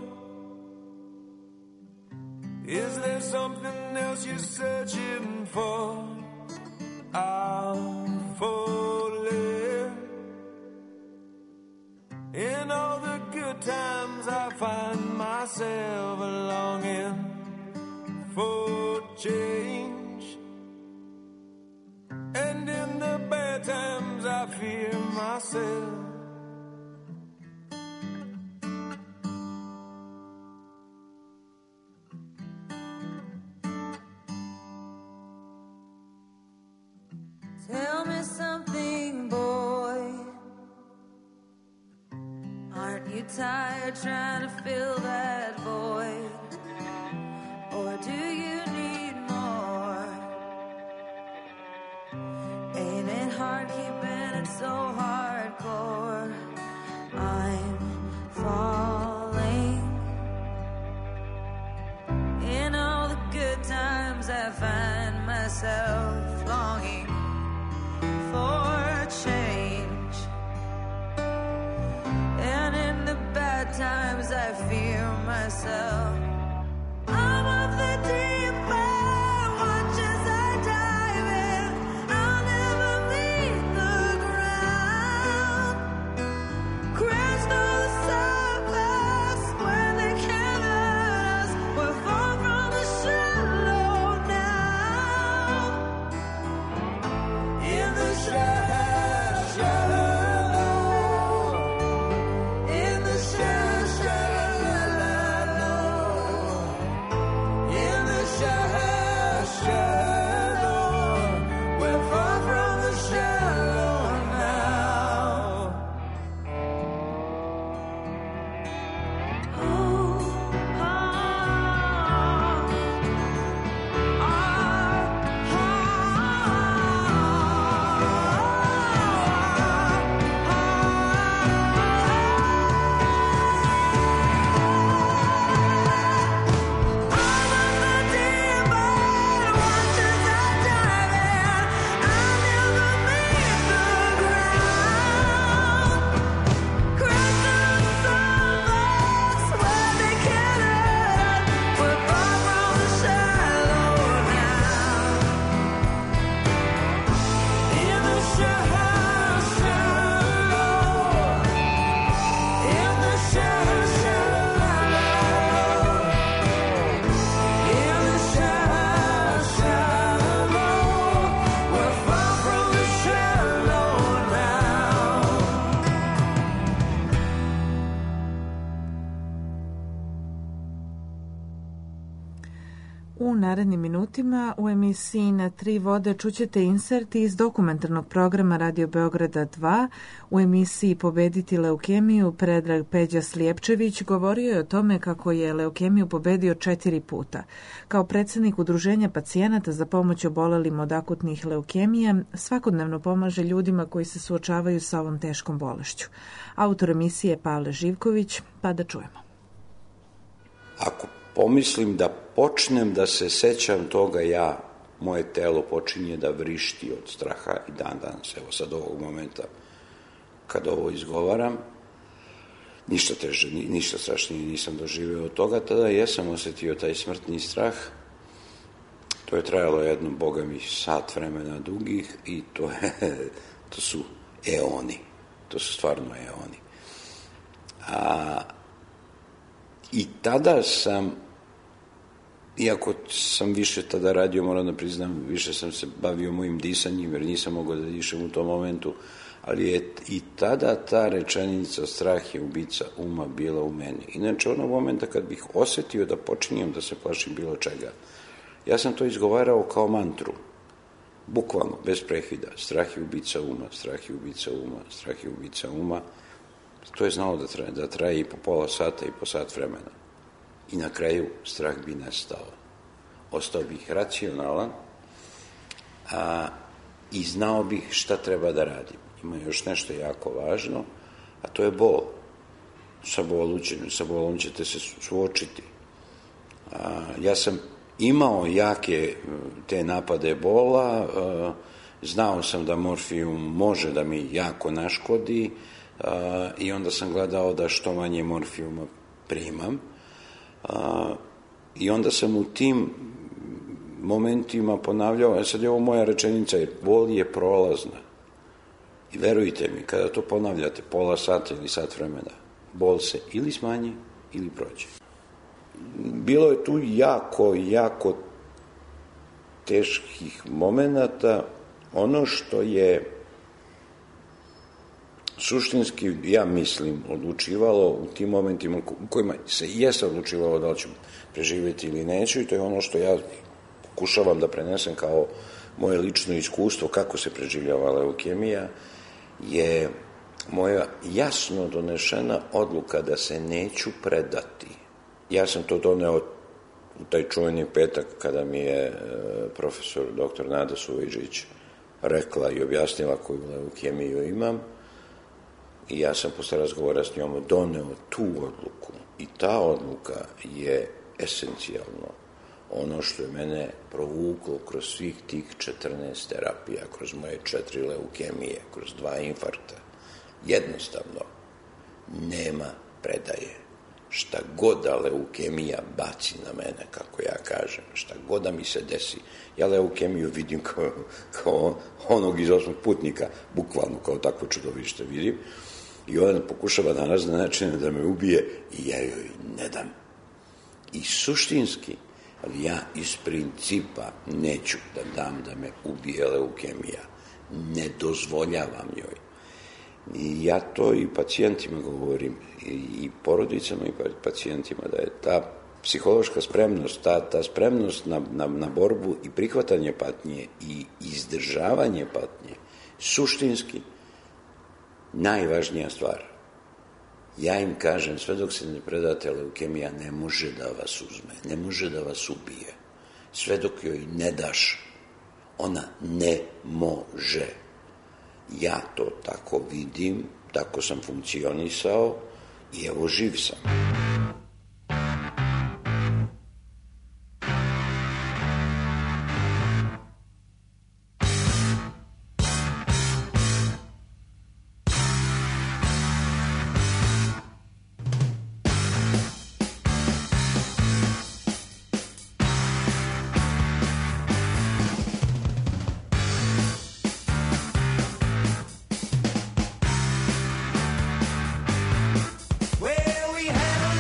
Is there something else you're searching for? I'm falling. In all the good times I find myself longing for change, and in the bad times I fear myself. Tell me something, boy. Aren't you tired trying to fill that void? Or do you need more? Ain't it hard keeping it so hardcore? I'm falling. In all the good times I find myself longing for change, times I fear myself. I'm of the deep end, watch as I dive in. I'll never meet the ground. Crash through the surface where they can't hurt us. We're far from the shallow now. In the shallow. In the shallow. We're far from the shallow now. U narednim minutima u emisiji Na tri vode čućete inserti iz dokumentarnog programa Radio Beograda 2. U emisiji Pobediti leukemiju Predrag Peđa Slijepčević govorio je o tome kako je leukemiju pobedio 4 puta. Kao predsjednik Udruženja pacijenata za pomoć obolelim od akutnih leukemija svakodnevno pomaže ljudima koji se suočavaju sa ovom teškom bolešću. Autor emisije Pavle Živković, pa da čujemo. Ako pomislim da počnem da se sećam toga, moje telo počinje da vrišti od straha i dan danas, evo sad ovog momenta kad ovo izgovaram, ništa teže, ništa strašnije nisam doživeo od toga, tada jesam osetio taj smrtni strah. To je trajalo jedno, boga mi, sat vremena dugih i to su eoni, to su stvarno eoni. I tada sam, iako sam više tada radio, moram da priznam, više sam se bavio mojim disanjem, jer nisam mogao da dišem u tom momentu, ali je i tada ta rečenica strah je ubica uma bila u meni. Inače, onog momenta kad bih osetio da počinjem da se plašim bilo čega, ja sam to izgovarao kao mantru, bukvalno, bez prekida. Strah je ubica uma, strah je ubica uma, strah je ubica uma. To je znalo da traje i po pola sata i po sat vremena. I na kraju strah bi nestao. Ostao bih racionalan i znao bih šta treba da radim. Ima još nešto jako važno, a to je bol. Sa bolom ćete se suočiti. Ja sam imao jake te napade bola, znao sam da morfijum može da mi jako naškodi, i onda sam gledao da što manje morfijuma primam, i onda sam u tim momentima ponavljao, sad je ovo moja rečenica, jer bol je prolazna. I verujte mi, kada to ponavljate pola sata ili sat vremena, bol se ili smanji ili prođe. Bilo je tu jako teških momenata. Ono što je suštinski, ja mislim, odlučivalo u tim momentima u kojima se jeste odlučivalo da li ću preživjeti ili neću, i to je ono što ja pokušavam da prenesem kao moje lično iskustvo kako se preživljava leukemija, je moja jasno donešena odluka da se neću predati. Ja sam to doneo u taj čuveni petak kada mi je profesor dr. Nada Suvejđić rekla i objasnila koju leukemiju imam, i ja sam posle razgovora s njom doneo tu odluku, i ta odluka je esencijalno ono što je mene provuklo kroz svih tih 14 terapija, kroz moje 4 leukemije, kroz 2 infarkta. Jednostavno, nema predaje. Šta god da leukemija baci na mene, kako ja kažem, šta god da mi se desi, ja leukemiju vidim kao onog iz Osmog putnika, bukvalno kao takvo čudovište vidim, i ona pokušava na razne načine da me ubije i ja joj ne dam. I suštinski, ali ja iz principa neću da dam da me ubije leukemija. Ne dozvoljavam joj. I ja to i pacijentima govorim, i porodicama i pacijentima, da je ta psihološka spremnost, ta spremnost na borbu i prihvatanje patnje i izdržavanje patnje suštinski najvažnija stvar. Ja im kažem, sve dok se ne predate, leukemija ne može da vas uzme, ne može da vas ubije. Sve dok joj ne daš, ona ne može. Ja to tako vidim, tako sam funkcionisao i evo živ sam. Well, we had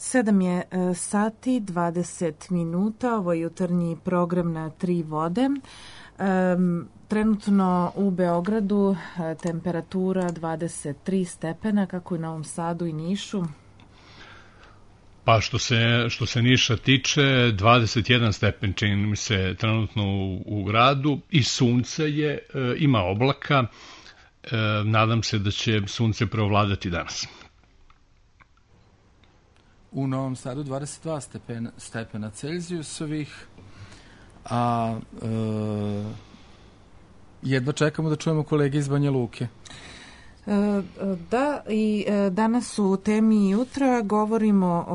7 je sati 20 minuta, ovo je jutarnji program na Tri vode. Trenutno u Beogradu temperatura 23 stepena, kako i na Novom Sadu i Nišu. Pa što se Niša tiče, 21 stepen čini mi se trenutno u gradu i sunce je, ima oblaka, nadam se da će sunce preovladati danas. U Novom Sadu 22 stepena Celzijusovih, a jedva čekamo da čujemo kolege iz Banja Luke. Da, i danas u temi jutra govorimo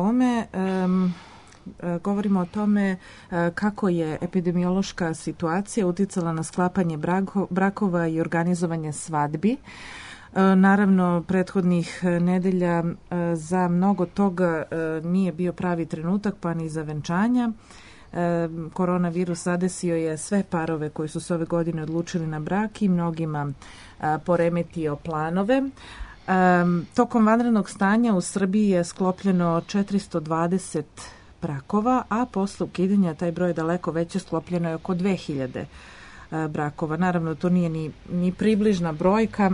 o tome kako je epidemiološka situacija uticala na sklapanje brakova i organizovanje svadbi. Naravno, prethodnih nedelja za mnogo toga nije bio pravi trenutak, pa ni za venčanja. Koronavirus zadesio je sve parove koji su se ove godine odlučili na brak i mnogima poremetio planove. Tokom vanrednog stanja u Srbiji je sklopljeno 420 brakova, a posle ukidanja taj broj daleko veće, sklopljeno je oko 2000 brakova. Naravno, to nije ni približna brojka.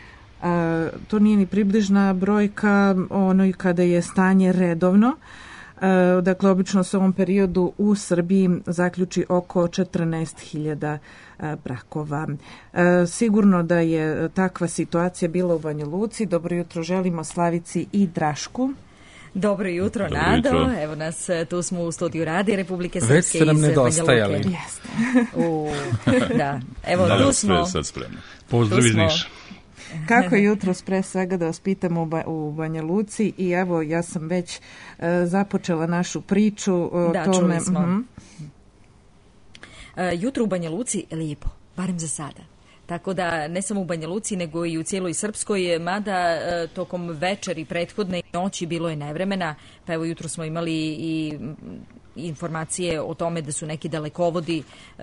To nije ni približna brojka onoj kada je stanje redovno. Dakle, obično se u ovom periodu u Srbiji zaključi oko 14.000 brakova. Sigurno da je takva situacija bila u Banja Luci. Dobro jutro želimo Slavici i Drašku. Dobro jutro, Nado. Jutro. Evo nas, tu smo u studiju Radija Republike Srpske. Već ste nam nedostajali. Jeste. Da, evo tu smo. Sad spremno. Pozdrav iz Niša. Kako je jutros, pre svega da vas pitam u Banja Luci, i evo ja sam već započela našu priču o tome. Čuli smo. Jutro u Banja Luci lijepo, barem za sada. Tako da ne samo u Banja Luci, nego i u cijeloj Srpskoj, mada tokom večeri prethodne noći bilo je nevremena, pa evo jutro smo imali i informacije o tome da su neki dalekovodi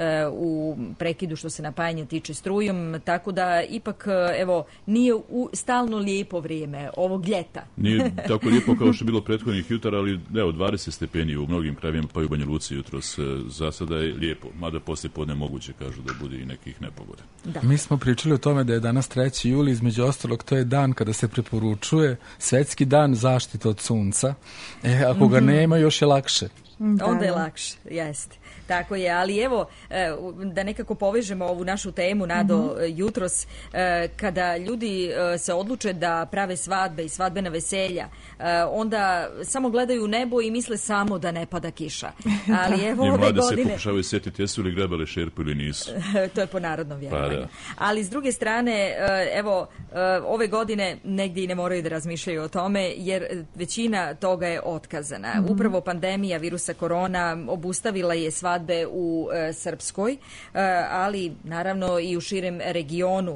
u prekidu što se napajanja tiče strujom, tako da ipak evo nije stalno lijepo vrijeme ovog ljeta. Nije tako lijepo kao što je bilo prethodnih jutara, ali evo 20 stepeni u mnogim krajevima, pa i u Banja Luci jutros. Za sada je lijepo, mada poslije podne moguće kažu da bude i nekih nepogoda. Da. Mi smo pričali o tome da je danas 3. juli, između ostalog to je dan kada se preporučuje Svetski dan zaštite od sunca. Ako ga nema, još je lakše. Onda je lakše, jeste. Tako je, ali evo, da nekako povežemo ovu našu temu, Nado, jutros, kada ljudi se odluče da prave svadbe i svadbena veselja, onda samo gledaju u nebo i misle samo da ne pada kiša. Ali evo ove godine... se pokušavaju sjetiti, jesu li grebale šerpu ili nisu. To je po narodnom vjerovanju. Pa, da. Ali s druge strane, evo, ove godine negdje i ne moraju da razmišljaju o tome, jer većina toga je otkazana. Upravo pandemija virusa korona obustavila je svadbe u Srpskoj, ali naravno i u širem regionu.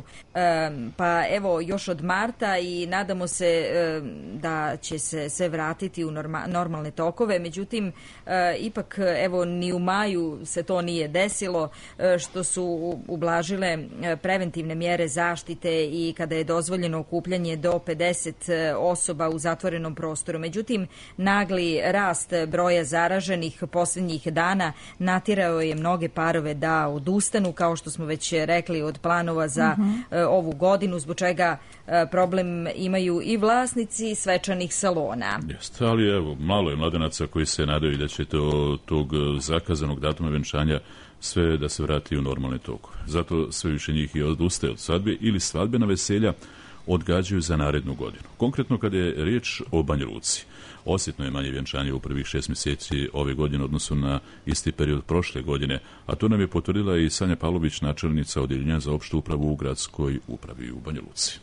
Pa evo još od marta i nadamo se da će se sve vratiti u normalne tokove. Međutim, ipak evo ni u maju se to nije desilo, što su ublažile preventivne mjere zaštite i kada je dozvoljeno okupljanje do 50 osoba u zatvorenom prostoru. Međutim, nagli rast broja zaraženih posljednjih dana natirao je mnoge parove da odustanu, kao što smo već rekli, od planova za ovu godinu, zbog čega problem imaju i vlasnici svečanih salona. Jeste, ali evo, malo je mladenaca koji se nadaju da će tog zakazanog datuma venčanja sve da se vrati u normalne tokove. Zato sve više njih i odustaje od svadbe ili svadbena veselja odgađaju za narednu godinu. Konkretno kada je riječ o Banja Luci, osjetno je manje vjenčanje u prvih 6 mjeseci ove godine u odnosu na isti period prošle godine, a to nam je potvrdila i Sanja Pavlović, načelnica Odeljenja za opštu upravu u gradskoj upravi u Banja Luci.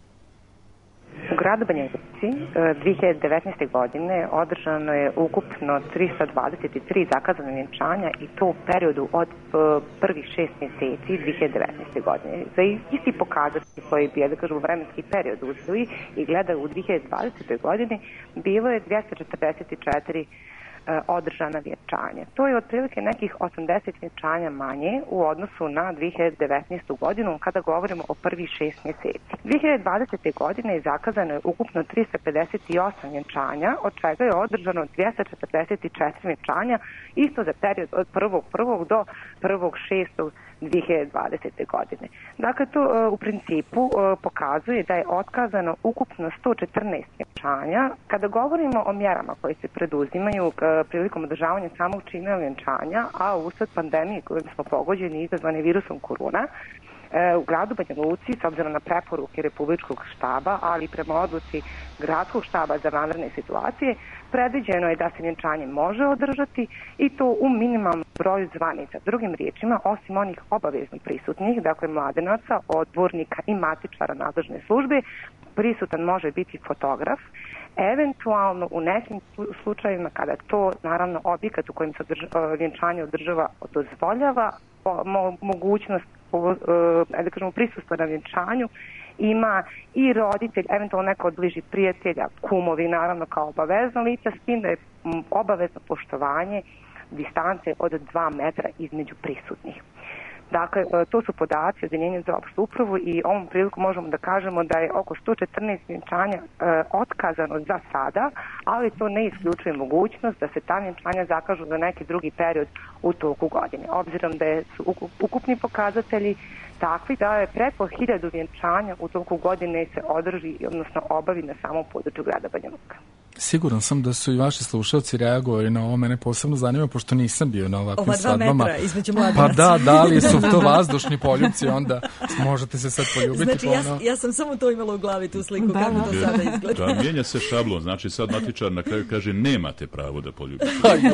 U gradu Banja Luci 2019. godine održano je ukupno 323 zakazane vjenčanja i to u periodu od prvih 6 mjeseci 2019. godine. Za isti pokazatelj koji bi, da kažemo, vremenski period uzeli i gledaju u 2020. godini bilo je 244 održana vjenčanja. To je otprilike nekih 80 vjenčanja manje u odnosu na 2019. godinu kada govorimo o prvih 6 mjeseci. 2020. godine je zakazano ukupno 358 vjenčanja, od čega je održano 244 vjenčanja, isto za period od 1.1. do 1.6. 2020. godine. Dakle, to u principu pokazuje da je otkazano ukupno 114 vjenčanja. Kada govorimo o mjerama koje se preduzimaju prilikom održavanja samog čina vjenčanja, a usled pandemije kojom smo pogođeni izazvane virusom korona, u gradu Banja Luci, s obzirom na preporuke Republičkog štaba, ali prema odluci Gradskog štaba za vanredne situacije, predviđeno je da se vjenčanje može održati i to u minimalnom broju zvanica. Drugim riječima, osim onih obavezno prisutnih, dakle mladenaca, odbornika i matičara nadležne službe, prisutan može biti fotograf, eventualno u nekim slučajevima kada to, naravno, objekat u kojem se vjenčanje održava dozvoljava mogućnost da kažemo prisustva na vjenčanju, ima i roditelj, eventualno neko od bližih prijatelja, kumovi, naravno kao obavezno lica, s tim da je obavezno poštovanje distance od 2 metra između prisutnih. Dakle, to su podaci Ujedinjenja za opštu upravu i ovom priliku možemo da kažemo da je oko 114 vjenčanja otkazano za sada, ali to ne isključuje mogućnost da se ta vjenčanja zakažu za neki drugi period u toku godine. Obzirom da su ukupni pokazatelji takvi da je preko 1000 vjenčanja u toku godine se održi, odnosno obavi na samom području grada Banja Luka. Siguran sam da su i vaši slušalci reagovali na ovo. Mene posebno zanima, pošto nisam bio na ovakvim svadbama. 2 metra između mladenaca. Pa da li su to vazdušni poljubci, onda možete se sad poljubiti. Znači, ja sam samo to imala u glavi, tu sliku, kako to sada izgleda. Da, mijenja se šablon, znači sad matičar na kraju kaže nemate pravo da poljubite.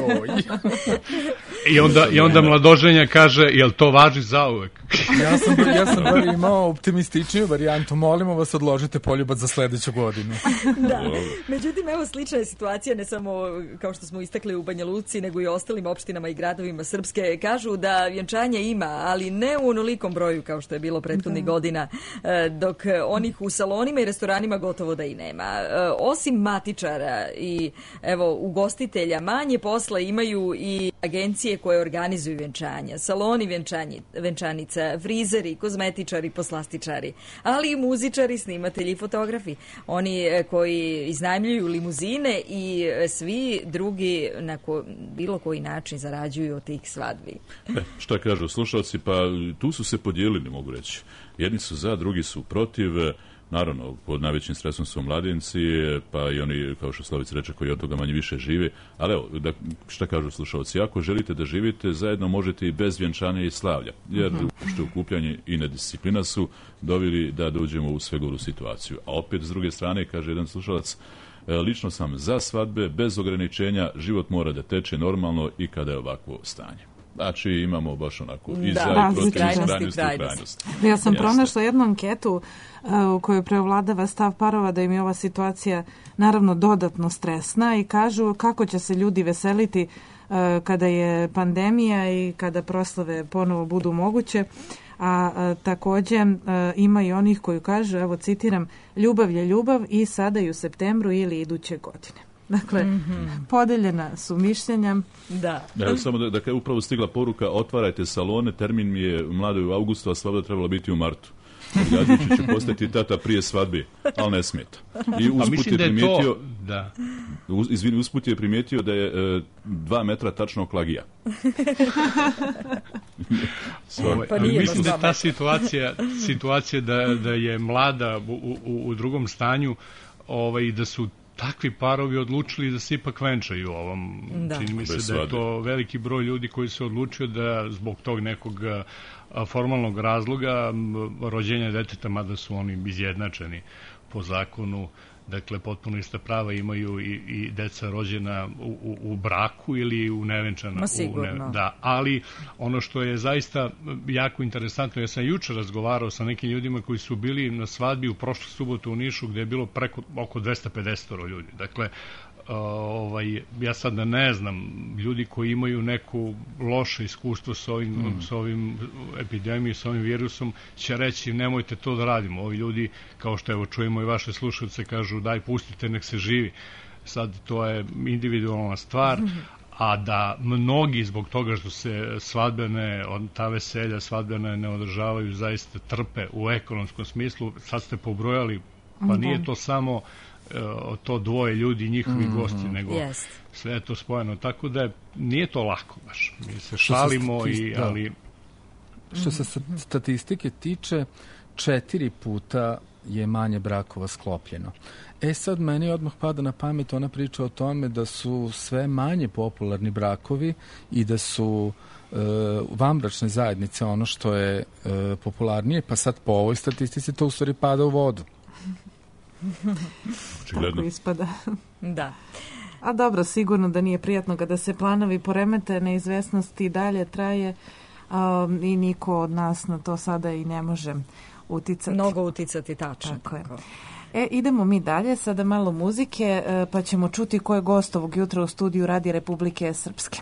I onda mladoženja kaže, jel to važi zauvek? Ja sam bar imao optimističniju varijantu, molimo vas odložite poljubac za sledeću godinu. Da, međutim, evo slična je situacija, ne samo kao što smo istakli u Banja Luci, nego i ostalim opštinama i gradovima Srpske. Kažu da vjenčanja ima, ali ne u onolikom broju kao što je bilo prethodnih godina, dok onih u salonima i restoranima gotovo da i nema. Osim matičara i evo ugostitelja, manje posla imaju i agencije koje organizuju vjenčanja, saloni vjenčanica, frizeri, kozmetičari, poslastičari, ali i muzičari, snimatelji i fotografi. Oni koji iznajmljuju limuzine i svi drugi na bilo koji način zarađuju od tih svadbi. Šta kažu slušalci? Pa tu su se podijelili, mogu reći. Jedni su za, drugi su protiv. Naravno, pod najvećim stresom su mladenci, pa i oni, kao što Slavica reče, koji od toga manje više žive. Ali evo, šta kažu slušalci? Ako želite da živite, zajedno možete i bez vjenčanja i slavlja. Jer što okupljanje i nedisciplina su doveli da dođemo u sve goru situaciju. A opet, s druge strane, kaže jedan slušalac, lično sam za svadbe, bez ograničenja, život mora da teče normalno i kada je ovakvo stanje. Znači imamo baš onako i za i protiv krajnosti. Ja sam pronašla jednu anketu u kojoj preovladava stav parova da im je ova situacija naravno dodatno stresna i kažu kako će se ljudi veseliti kada je pandemija i kada proslave ponovo budu moguće. A također ima i onih koji kažu, evo citiram, ljubav je ljubav i sada i u septembru ili iduće godine. Dakle, podeljena su mišljenja. Da. Ja, samo da je upravo stigla poruka, otvarajte salone, termin mi je mladoj u augustu, a svadba trebala biti u martu. Gađići će postati tata prije svadbe, ali ne smeta. I usput je primijetio da je 2 metra tačno klagija. Mislim da je ta situacija da je mlada u drugom stanju i da su takvi parovi odlučili da se ipak venčaju ovom. Čini mi se da je to veliki broj ljudi koji se odlučio da zbog tog nekog formalnog razloga rođenja deteta, mada su oni izjednačeni po zakonu, dakle potpuno ista prava imaju i deca rođena u braku ili u nevenčanom. Ma sigurno. Da, ali ono što je zaista jako interesantno, ja sam jučer razgovarao sa nekim ljudima koji su bili na svadbi u prošlu subotu u Nišu gdje je bilo oko 250 ljudi. Dakle, ja sad ne znam, ljudi koji imaju neko loše iskustvo s ovim epidemijom, s ovim virusom, će reći nemojte to da radimo. Ovi ljudi, kao što evo čujemo i vaše slušalce, kažu daj pustite nek se živi. Sad to je individualna stvar, a da mnogi zbog toga što se ta veselja svadbene ne održavaju, zaista trpe u ekonomskom smislu. Sad ste pobrojali, pa nije to samo to dvoje ljudi, njihovi gosti, nego sve je to spojeno. Tako da nije to lako baš. Mi se šalimo, ali... Što se statistike tiče, 4 puta je manje brakova sklopljeno. Sad meni odmah pada na pamet ona priča o tome da su sve manje popularni brakovi i da su vanbračne zajednice ono što je popularnije, pa sad po ovoj statistici to u stvari pada u vodu. Tako ispada. Da. A dobro, sigurno da nije prijatno kada se planovi poremete, neizvesnost i dalje traje i niko od nas na to sada i ne može uticati. Mnogo uticati, tačno. Tako je. Idemo mi dalje, sada malo muzike, pa ćemo čuti ko je gost ovog jutra u studiju Radija Republike Srpske.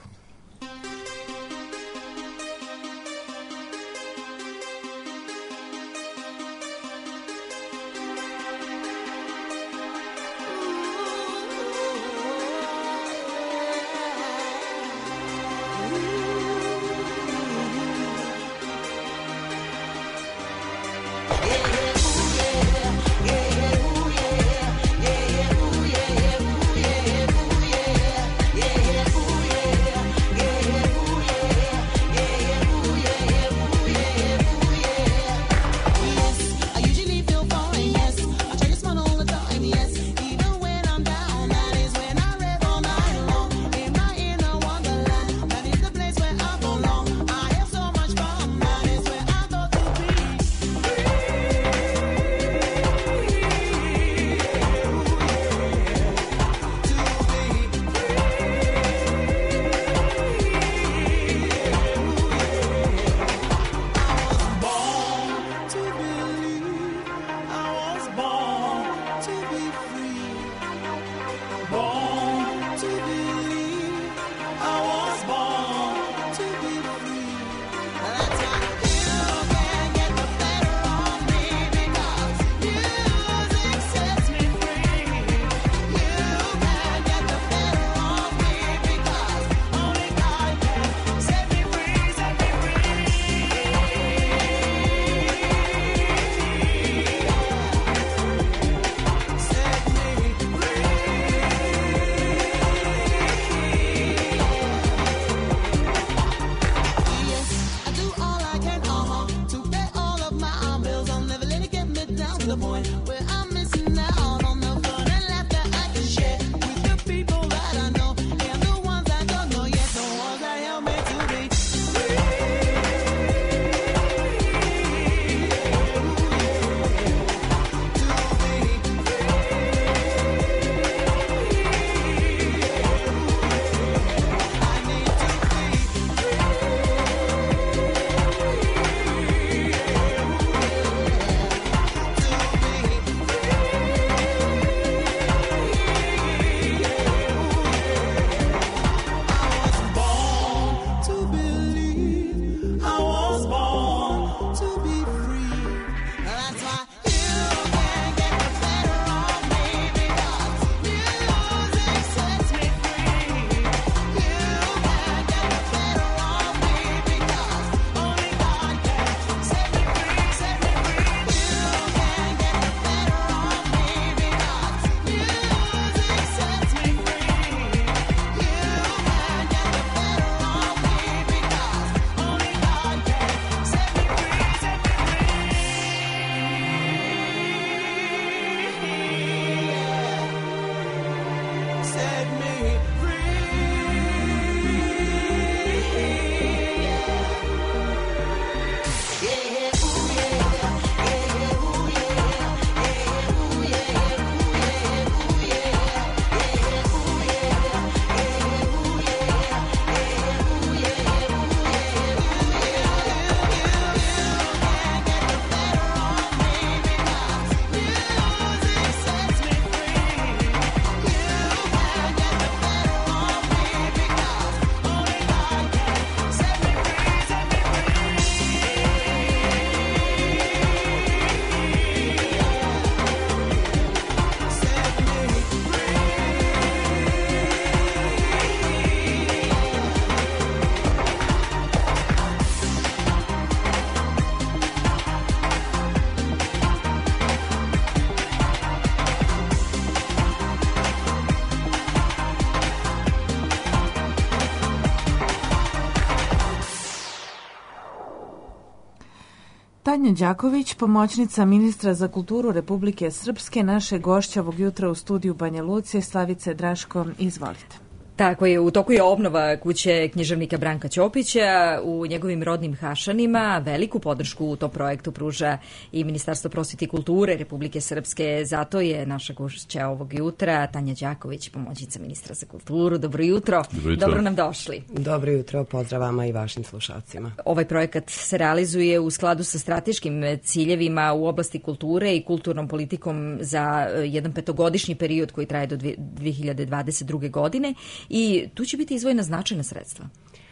Tanja Đaković, pomoćnica ministra za kulturu Republike Srpske, naše gošća ovog jutra u studiju Banja Luci. Slavice Draško, izvolite. Tako je, u toku je obnova kuće književnika Branka Ćopića u njegovim rodnim Hašanima. Veliku podršku u tom projektu pruža i Ministarstvo prosvete i kulture Republike Srpske. Zato je naša gošća ovog jutra Tanja Đaković, pomoćnica ministra za kulturu. Dobro jutro. Dobro nam došli. Dobro jutro, pozdrav vama i vašim slušalcima. Ovaj projekat se realizuje u skladu sa strateškim ciljevima u oblasti kulture i kulturnom politikom za jedan petogodišnji period koji traje do 2022. godine. I tu će biti izdvojena značajna sredstva.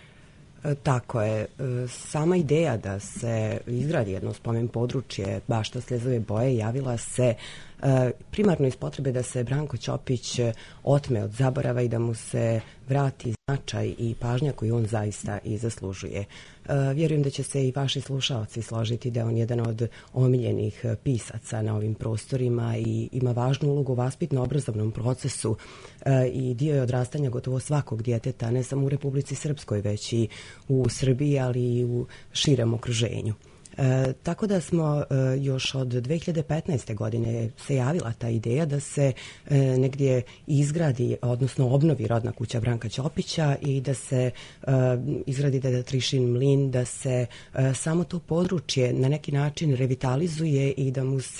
Tako je. Sama ideja da se izgradi jedno spomen područje Bašta Slezove boje javila se primarno iz potrebe da se Branko Ćopić otme od zaborava i da mu se vrati značaj i pažnja koju on zaista i zaslužuje. Vjerujem da će se i vaši slušalci složiti da je on jedan od omiljenih pisaca na ovim prostorima i ima važnu ulogu u vaspitno-obrazovnom procesu i dio je odrastanja gotovo svakog djeteta, ne samo u Republici Srpskoj, već i u Srbiji, ali i u širem okruženju. Tako da smo još od 2015. godine se javila ta ideja da se negdje izgradi, odnosno obnovi rodna kuća Branka Ćopića i da se izgradi Deda Trišin mlin, da se samo to područje na neki način revitalizuje i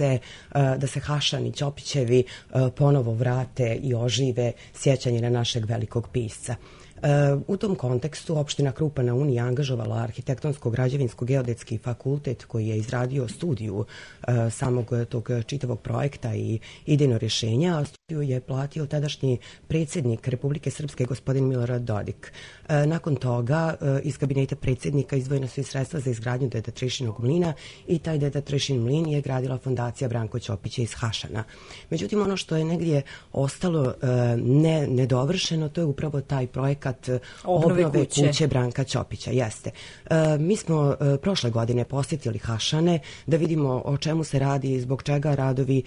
da se Hašani Ćopićevi ponovo vrate i ožive sjećanje na našeg velikog pisca. U tom kontekstu opština Krupa na Uni je angažovala Arhitektonsko-građevinsko-geodetski fakultet koji je izradio studiju samog tog čitavog projekta i idejno rješenja, a studiju je platio tadašnji predsjednik Republike Srpske gospodin Milorad Dodik. Nakon toga iz kabineta predsjednika izdvojena su i sredstva za izgradnju Deda Trišinog mlina i taj Deda Trišin mlin je gradila fondacija Branko Ćopića iz Hašana. Međutim, ono što je negdje ostalo nedovršeno, to je upravo taj projekat obnove kuće Branka Ćopića. Jeste. Mi smo prošle godine posjetili Hašane da vidimo o čemu se radi i zbog čega radovi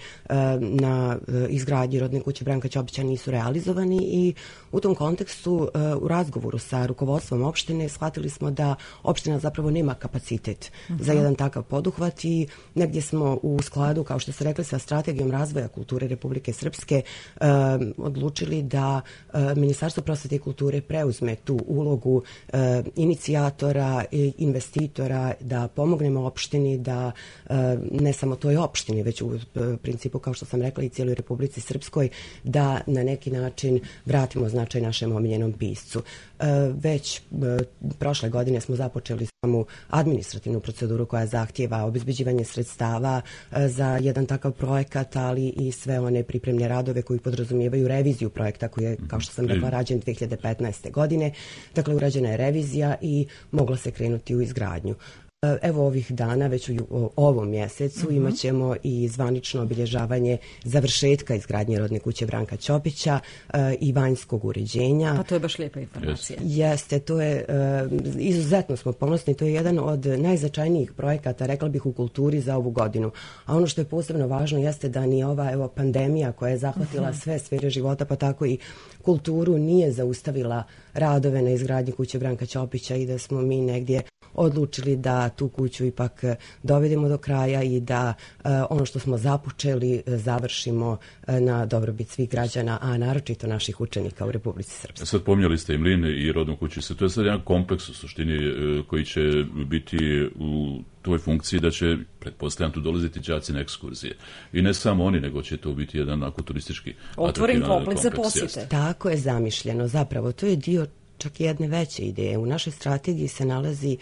na izgradnji rodne kuće Branka Ćopića nisu realizovani i u tom kontekstu u razgovoru sa rukovodstvom opštine shvatili smo da opština zapravo nema kapacitet za jedan takav poduhvat i negdje smo u skladu, kao što ste rekli, sa strategijom razvoja kulture Republike Srpske odlučili da Ministarstvo prosvete i kulture preuzme tu ulogu inicijatora i investitora, da pomognemo opštini, da ne samo toj opštini, već u principu, kao što sam rekla, i cijeloj Republici Srpskoj, da na neki način vratimo značaj našem omiljenom piscu. Već prošle godine smo započeli samu administrativnu proceduru koja zahtijeva obezbeđivanje sredstava za jedan takav projekat, ali i sve one pripremne radove koji podrazumijevaju reviziju projekta koji je, kao što sam rekla, rađen 2015. godine. Dakle, urađena je revizija i moglo se krenuti u izgradnju. Evo ovih dana, već u ovom mjesecu, imat ćemo i zvanično obilježavanje završetka izgradnje rodne kuće Branka Ćopića i vanjskog uređenja. Pa to je baš lijepa informacija. Jeste, to je, izuzetno smo ponosni, to je jedan od najznačajnijih projekata, rekla bih, u kulturi za ovu godinu. A ono što je posebno važno jeste da ni ova pandemija koja je zahvatila sve sfere života, pa tako i kulturu, nije zaustavila radove na izgradnji kuće Branka Ćopića i da smo mi negdje odlučili da tu kuću ipak dovedemo do kraja i da ono što smo započeli završimo na dobrobit svih građana, a naročito naših učenika u Republici Srpskoj. Sad pomnjali ste i mlin i rodnu kućicu. To je sad jedan kompleks u suštini koji će biti u toj funkciji da će, pretpostavljam, tu dolaziti đaci na ekskurzije. I ne samo oni, nego će to biti jedan turistički otvoren kompleks za posjete. Tako je zamišljeno. Zapravo, to je dio čak i jedne veće ideje. U našoj strategiji se nalazi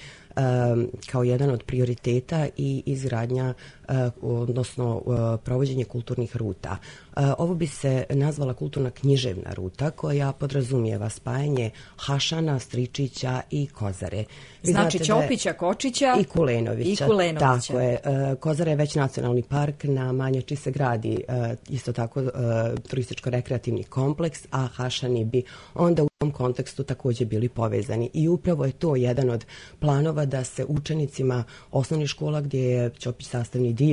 kao jedan od prioriteta i izgradnja, odnosno provođenje kulturnih ruta. Ovo bi se nazvala kulturna književna ruta koja podrazumijeva spajanje Hašana, Stričića i Kozare. Znači Ćopića, Kočića i Kulenovića. Tako je. Kozara je već nacionalni park, na Manjači se gradi isto tako turističko-rekreativni kompleks, a Hašani bi onda u tom kontekstu također bili povezani. I upravo je to jedan od planova da se učenicima osnovnih škola, gdje je Ćopić sastavni dio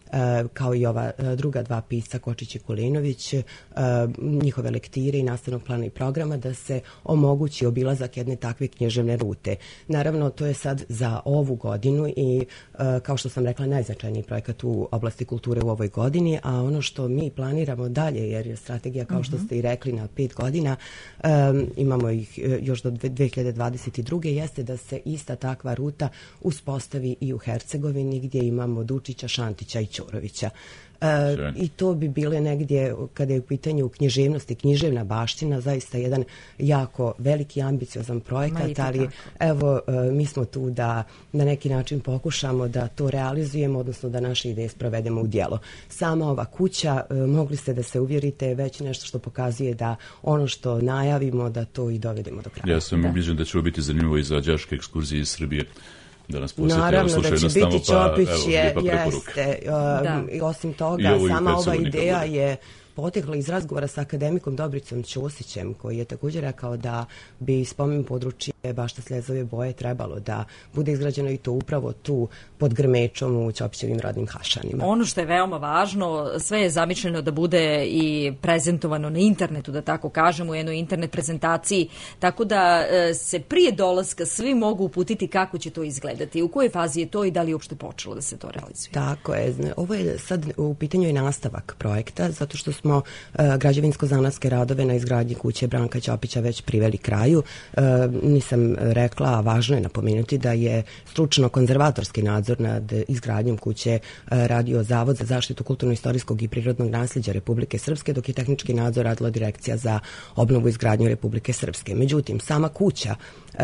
kao i ova druga dva pisca, Kočić i Kulinović, njihove lektire i nastavnog plana i programa, da se omogući obilazak jedne takve književne rute. Naravno, to je sad za ovu godinu i, kao što sam rekla, najznačajniji projekat u oblasti kulture u ovoj godini, a ono što mi planiramo dalje, jer je strategija, kao što ste i rekli, na 5 godina, imamo ih još do 2022. jeste da se ista takva ruta uspostavi i u Hercegovini, gdje imamo Dučića, Šantića i Ćorovića. I to bi bile negdje, kada je u pitanju književnost i književna baština, zaista jedan jako veliki ambiciozan projekat, ali evo, mi smo tu da na neki način pokušamo da to realizujemo, odnosno da naše ideje sprovedemo u djelo. Sama ova kuća, mogli ste da se uvjerite, već nešto što pokazuje da ono što najavimo, da to i dovedemo do kraja. Ja sam ubiđen da će ovo biti zanimljivo i za đačke ekskurzije iz Srbije. Da nas posjeti, naravno da će biti Ćopić, jeste. I osim toga, sama ova ideja je potekla iz razgovora sa akademikom Dobricom Ćosićem, koji je također rekao da bi spomen područje Bašta Slezove boje trebalo da bude izgrađeno i to upravo tu pod Grmečom u Ćopićevim rodnim Hašanima. Ono što je veoma važno, sve je zamišljeno da bude i prezentovano na internetu, da tako kažemo, u jednoj internet prezentaciji, tako da se prije dolaska svi mogu uputiti kako će to izgledati, u kojoj fazi je to i da li je uopšte počelo da se to realizuje. Tako je. Ovo je sad u pitanju i nastavak projekta, zato što smo građevinsko-zanatske radove na izgradnji kuće Branka Ćopića već priveli kraju. Nisam rekla, a važno je napomenuti da je stručno-konzervatorski nadzor nad izgradnjom kuće radio Zavod za zaštitu kulturno-istorijskog i prirodnog nasljeđa Republike Srpske, dok je tehnički nadzor radila Direkcija za obnovu i izgradnju Republike Srpske. Međutim, sama kuća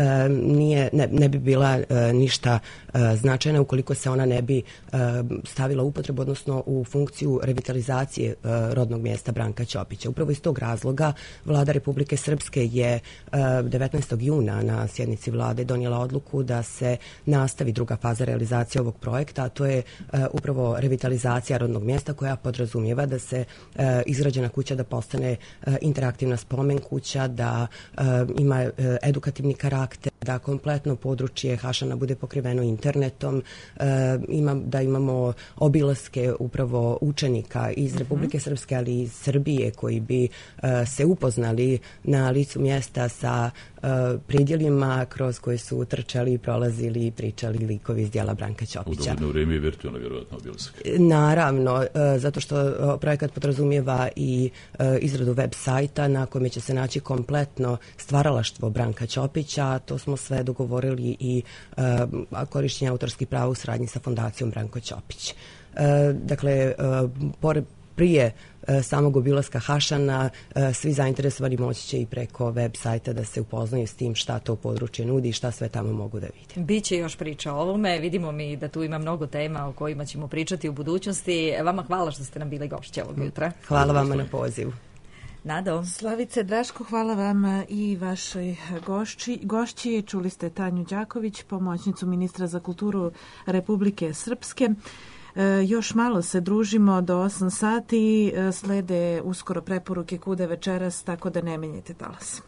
ne bi bila ništa značajna ukoliko se ona ne bi stavila u upotrebu, odnosno u funkciju revitalizacije rodnog mjesta Branka Ćopića. Upravo iz tog razloga Vlada Republike Srpske je 19. juna na sjednici vlade donijela odluku da se nastavi druga faza realizacije ovog projekta, a to je upravo revitalizacija rodnog mjesta, koja podrazumijeva da se izgrađena kuća da postane interaktivna spomen kuća, da ima edukativni karakter, da kompletno područje Hašana bude pokriveno internetom, da imamo obilaske upravo učenika iz Republike Srpske, ali i iz Srbije, koji bi se upoznali na licu mjesta sa pridjelima kroz koje su trčali, prolazili i pričali likovi iz djela Branka Ćopića. U dovoljno vrijeme je virtualno vjerovatno obilazak. Naravno, zato što projekat podrazumijeva i izradu web sajta na kome će se naći kompletno stvaralaštvo Branka Ćopića. To smo sve dogovorili i korištenje autorskih prava u saradnji sa Fondacijom Branko Ćopić. Dakle, prije samog obilaska Hašana svi zainteresovani moći će i preko web sajta da se upoznaju s tim šta to područje nudi i šta sve tamo mogu da vide. Biće još priča o ovome, vidimo mi da tu ima mnogo tema o kojima ćemo pričati u budućnosti. Vama hvala što ste nam bili gošće ovog jutra. Hvala vama na pozivu. Nado. Slavice, Draško, hvala vam i vašoj gošći. Čuli ste Tanju Đaković, pomoćnicu ministra za kulturu Republike Srpske. Još malo se družimo do 8 sati, slede uskoro preporuke kude večeras, tako da ne menjajte talas.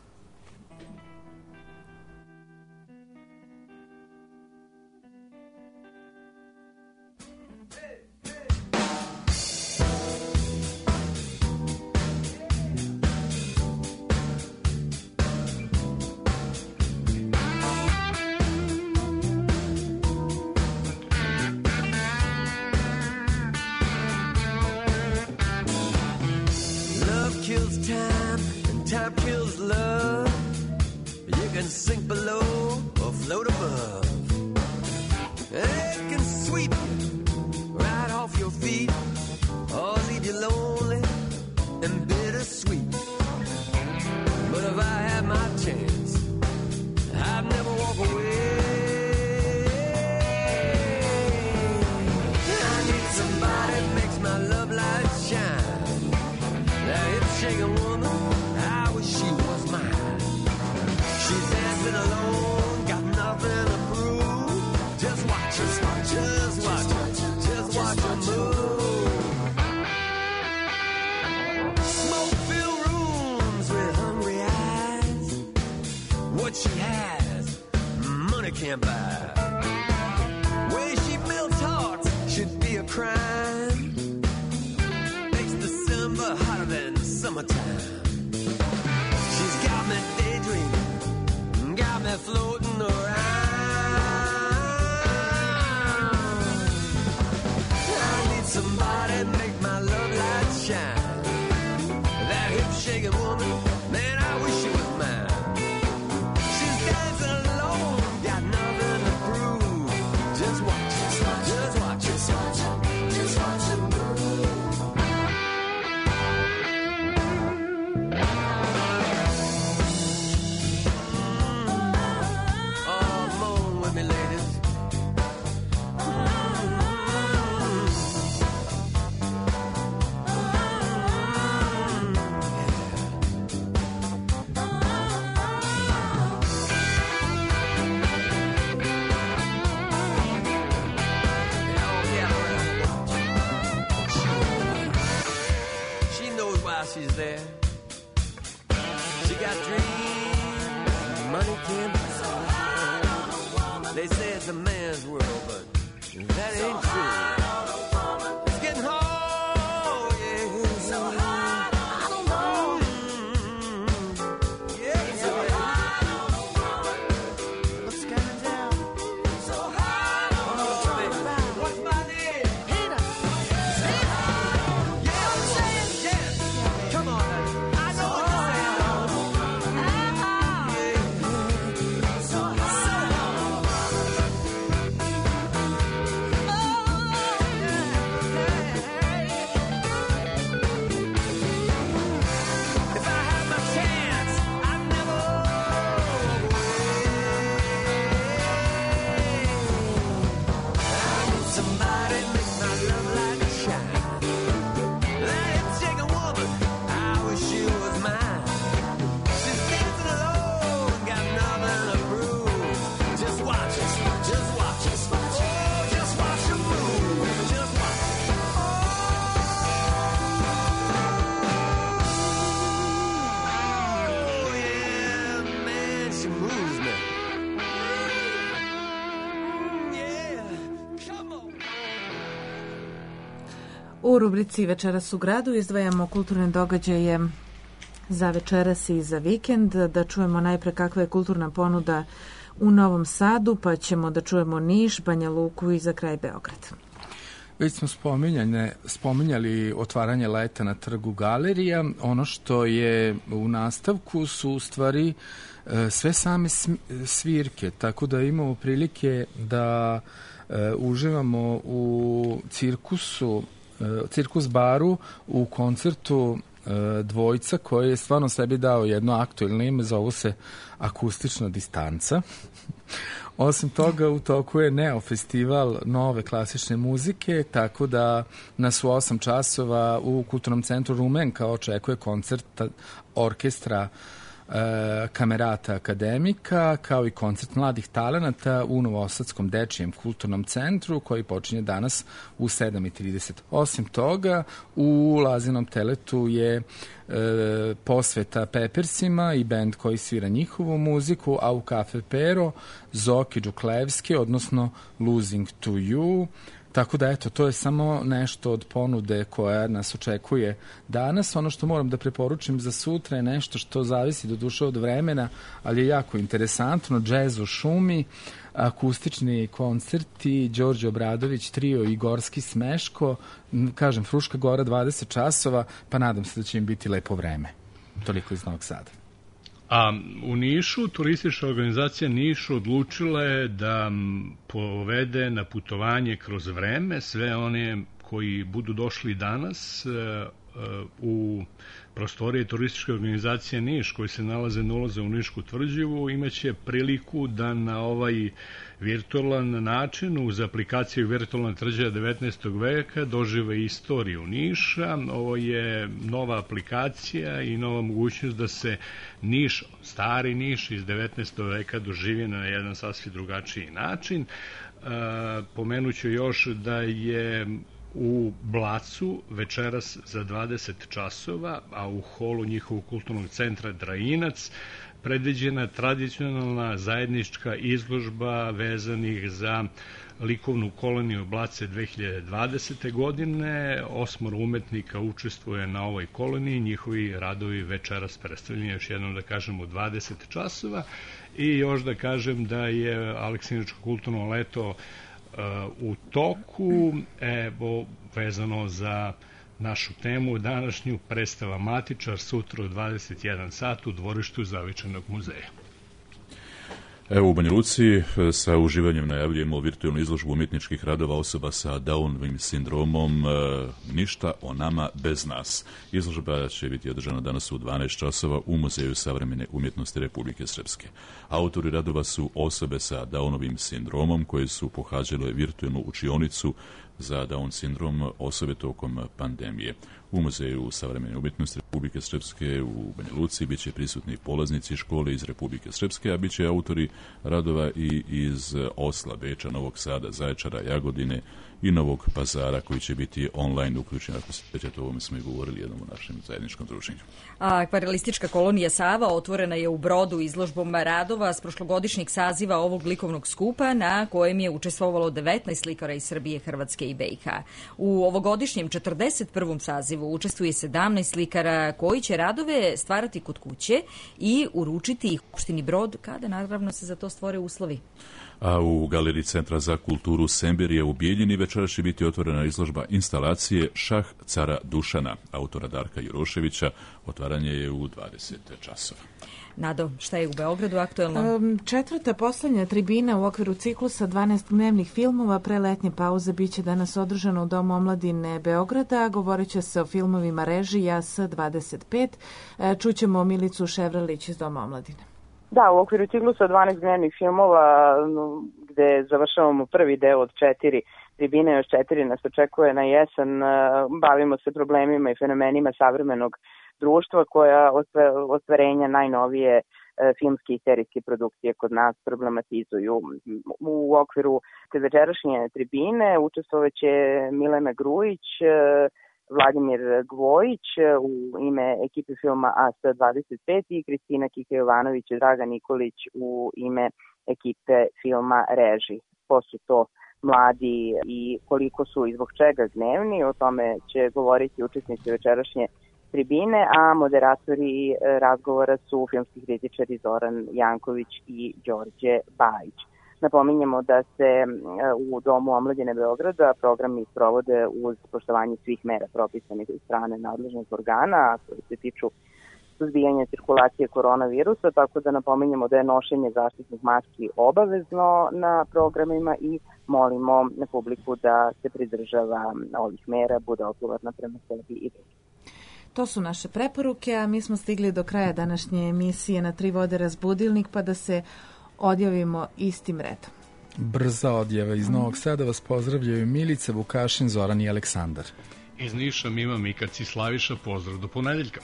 Time kills love. You can sink below or float above. It can sweep you right off your feet or leave you lonely and bittersweet. But if I had my chance, I'd never walk away. I need somebody that makes my love light shine. That hip-shaking woman, she was mine. She's dancing alone, got nothing to prove. Just watch her, just watch her, just watch her move. shaking woman, man, I wish she was mine. She's dancing alone, got nothing to prove. Just watch, just watch, just watch, just watch, just watch her move. Oh, moan with me, ladies. She knows why she's there. She got dreams, money can buy. They say it's a man's world, but that ain't true. It's getting hard, yeah. So hard on a woman. Yeah, so hard on a woman. What's coming down? So hard on a woman. What's my name? Hina. Yeah, I'm saying, yeah. Come on, I know what you're saying. So hard. If I had my chance, I'd never walk away. I need somebody to make my love light shine. That hip-shaking woman, I wish she was mine. She's dancing alone, got nothing to prove. Just watch it, just watch it, oh, just watch her move, just watch it. Oh yeah, man, she moves me. Yeah, come on. U rubrici Večeras u gradu izdvajamo kulturne događaje za večeras i za vikend. Da čujemo najpre kakva je kulturna ponuda u Novom Sadu, pa ćemo da čujemo Niš, Banja Luku i za kraj Beograd. Već smo spominjali otvaranje leta na trgu galerija. Ono što je u nastavku su u stvari sve same svirke, tako da imamo prilike da uživamo u cirkus baru u koncertu dvojca koji je stvarno sebi dao jedno aktuelno ime, zovu se Akustična distanca. Osim toga, u toku je Neo festival nove klasične muzike, tako da nas u 8 časova u Kulturnom centru Rumenka očekuje koncert orkestra Kamerata Akademika, kao i koncert mladih talenata u Novosadskom dečijem kulturnom centru, koji počinje danas u 7:30. Osim toga, u Lazinom teletu je posveta Peppersima i bend koji svira njihovu muziku, a u Cafe Pero Zoki Đuklevski, odnosno Losing to You. Tako da, eto, to je samo nešto od ponude koja nas očekuje danas. Ono što moram da preporučim za sutra je nešto što zavisi do duše od vremena, ali je jako interesantno. Džez u šumi, akustični koncerti, Đorđe Obradović trio i Gorski Smeško, kažem, Fruška Gora 20 časova, pa nadam se da će im biti lepo vreme. Toliko iz Novog Sada. A u Nišu, turistička organizacija Niš odlučila je da povede na putovanje kroz vreme sve one koji budu došli danas u prostorije turističke organizacije Niš, koji se nalaze na ulazu u Nišku tvrđavu, imaće priliku da na ovaj virtualan način uz aplikaciju Virtualna tvrđava 19. veka dožive istoriju Niša. Ovo je nova aplikacija i nova mogućnost da se Niš, stari Niš iz 19. veka doživi na jedan sasvim drugačiji način. Pomenuću još da je u Blacu večeras za 20 časova, a u holu njihovog kulturnog centra Drajinac predviđena tradicionalna zajednička izložba vezanih za likovnu koloniju Blace 2020. godine. 8 umetnika učestvuje na ovoj koloniji, njihovi radovi večeras predstavljeni, još jednom da kažem, u 20 časova. I još da kažem da je Aleksinačko kulturno leto u toku, evo, vezano za našu temu današnju, predstava Matičar, sutra u 21 sat u dvorištu Zavičajnog muzeja. Evo u Banja Luci sa uživanjem najavljujemo virtualnu izložbu umjetničkih radova osoba sa Downovim sindromom Ništa o nama bez nas. Izložba će biti održana danas u 12 časova u Muzeju savremene umjetnosti Republike Srpske. Autori radova su osobe sa Downovim sindromom koje su pohađale virtualnu učionicu za Down sindrom osobe tokom pandemije. U Muzeju savremene umjetnosti Republike Srpske u Banja Luci biće prisutni polaznici škole iz Republike Srpske, a biće autori radova i iz Osla, Beča, Novog Sada, Zaječara, Jagodine i Novog Pazara koji će biti online uključeni. Ako se sjećate, o ovome smo i govorili jednom u našem zajedničkom druženju. Akvarelistička kolonija Sava otvorena je u Brodu izložbom radova s prošlogodišnjeg saziva ovog likovnog skupa na kojem je učestvovalo 19 slikara iz Srbije, Hrvatske i BiH. U ovogodišnjem 41. sazivu učestvuje 17 slikara koji će radove stvarati kod kuće i uručiti ih opštini Brod kada naravno se za to stvore uslovi. A u Galeriji Centra za kulturu Semberije u Bijeljini večeras će biti otvorena izložba instalacije Šah cara Dušana, autora Darka Juroševića. Otvaranje je u 20 časova. Nado, šta je u Beogradu aktuelno? Četvrta poslednja tribina u okviru ciklusa 12 dnevnih filmova pre letnje pauze biće danas održana u Domu omladine Beograda. Govorit će se o filmovima režija S25. Čućemo Milicu Ševralić iz Doma omladine. Da, u okviru ciklusa 12 dnevnih filmova gde završavamo prvi deo od 4 tribine, još 4 nas očekuje na jesen, bavimo se problemima i fenomenima savremenog društva koja ostvarenja najnovije filmske i serijske produkcije kod nas problematizuju. U okviru te večerašnje tribine učestvovaće Milena Grujić, Vladimir Gvojić u ime ekipe filma AS25 i Kristina Kika-Jovanović i Dragan Nikolić u ime ekipe filma Reži. Ko su to mladi i koliko su i zbog čega gnevni, o tome će govoriti učesnici večerašnje tribine, a moderatori razgovora su filmski kritičari Zoran Janković i Đorđe Bajić. Napominjemo da se u Domu omladine Beograda programi sprovode uz poštovanje svih mera propisanih od strane nadležnih organa koji se tiču suzbijanja cirkulacije koronavirusa, tako da napominjemo da je nošenje zaštitnih maski obavezno na programima i molimo na publiku da se pridržava ovih mera, bude odgovorna prema sebi i drugim. To su naše preporuke, a mi smo stigli do kraja današnje emisije Na tri vode razbudilnik, pa da se odjavimo istim redom. Brza odjava iz Novog Sada vas pozdravljaju Milica, Vukašin, Zoran i Aleksandar. Iz Niša Mima Mikac i Slaviša, pozdrav do ponedeljka.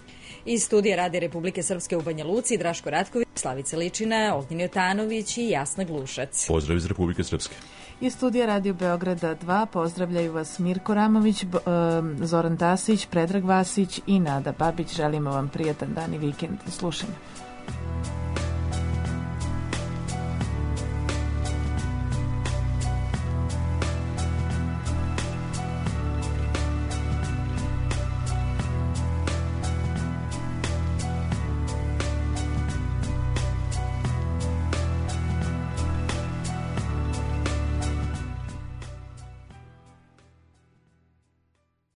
Iz studija Radija Republike Srpske u Banja Luci, Draško Ratković, Slavica Ličina, Ognjen Jotanović i Jasna Glušac. Pozdrav iz Republike Srpske. Iz studija Radio Beograda 2 pozdravljaju vas Mirko Ramović, Zoran Tasić, Predrag Vasić i Nada Babić. Želimo vam prijatan dan i vikend. Slušajmo.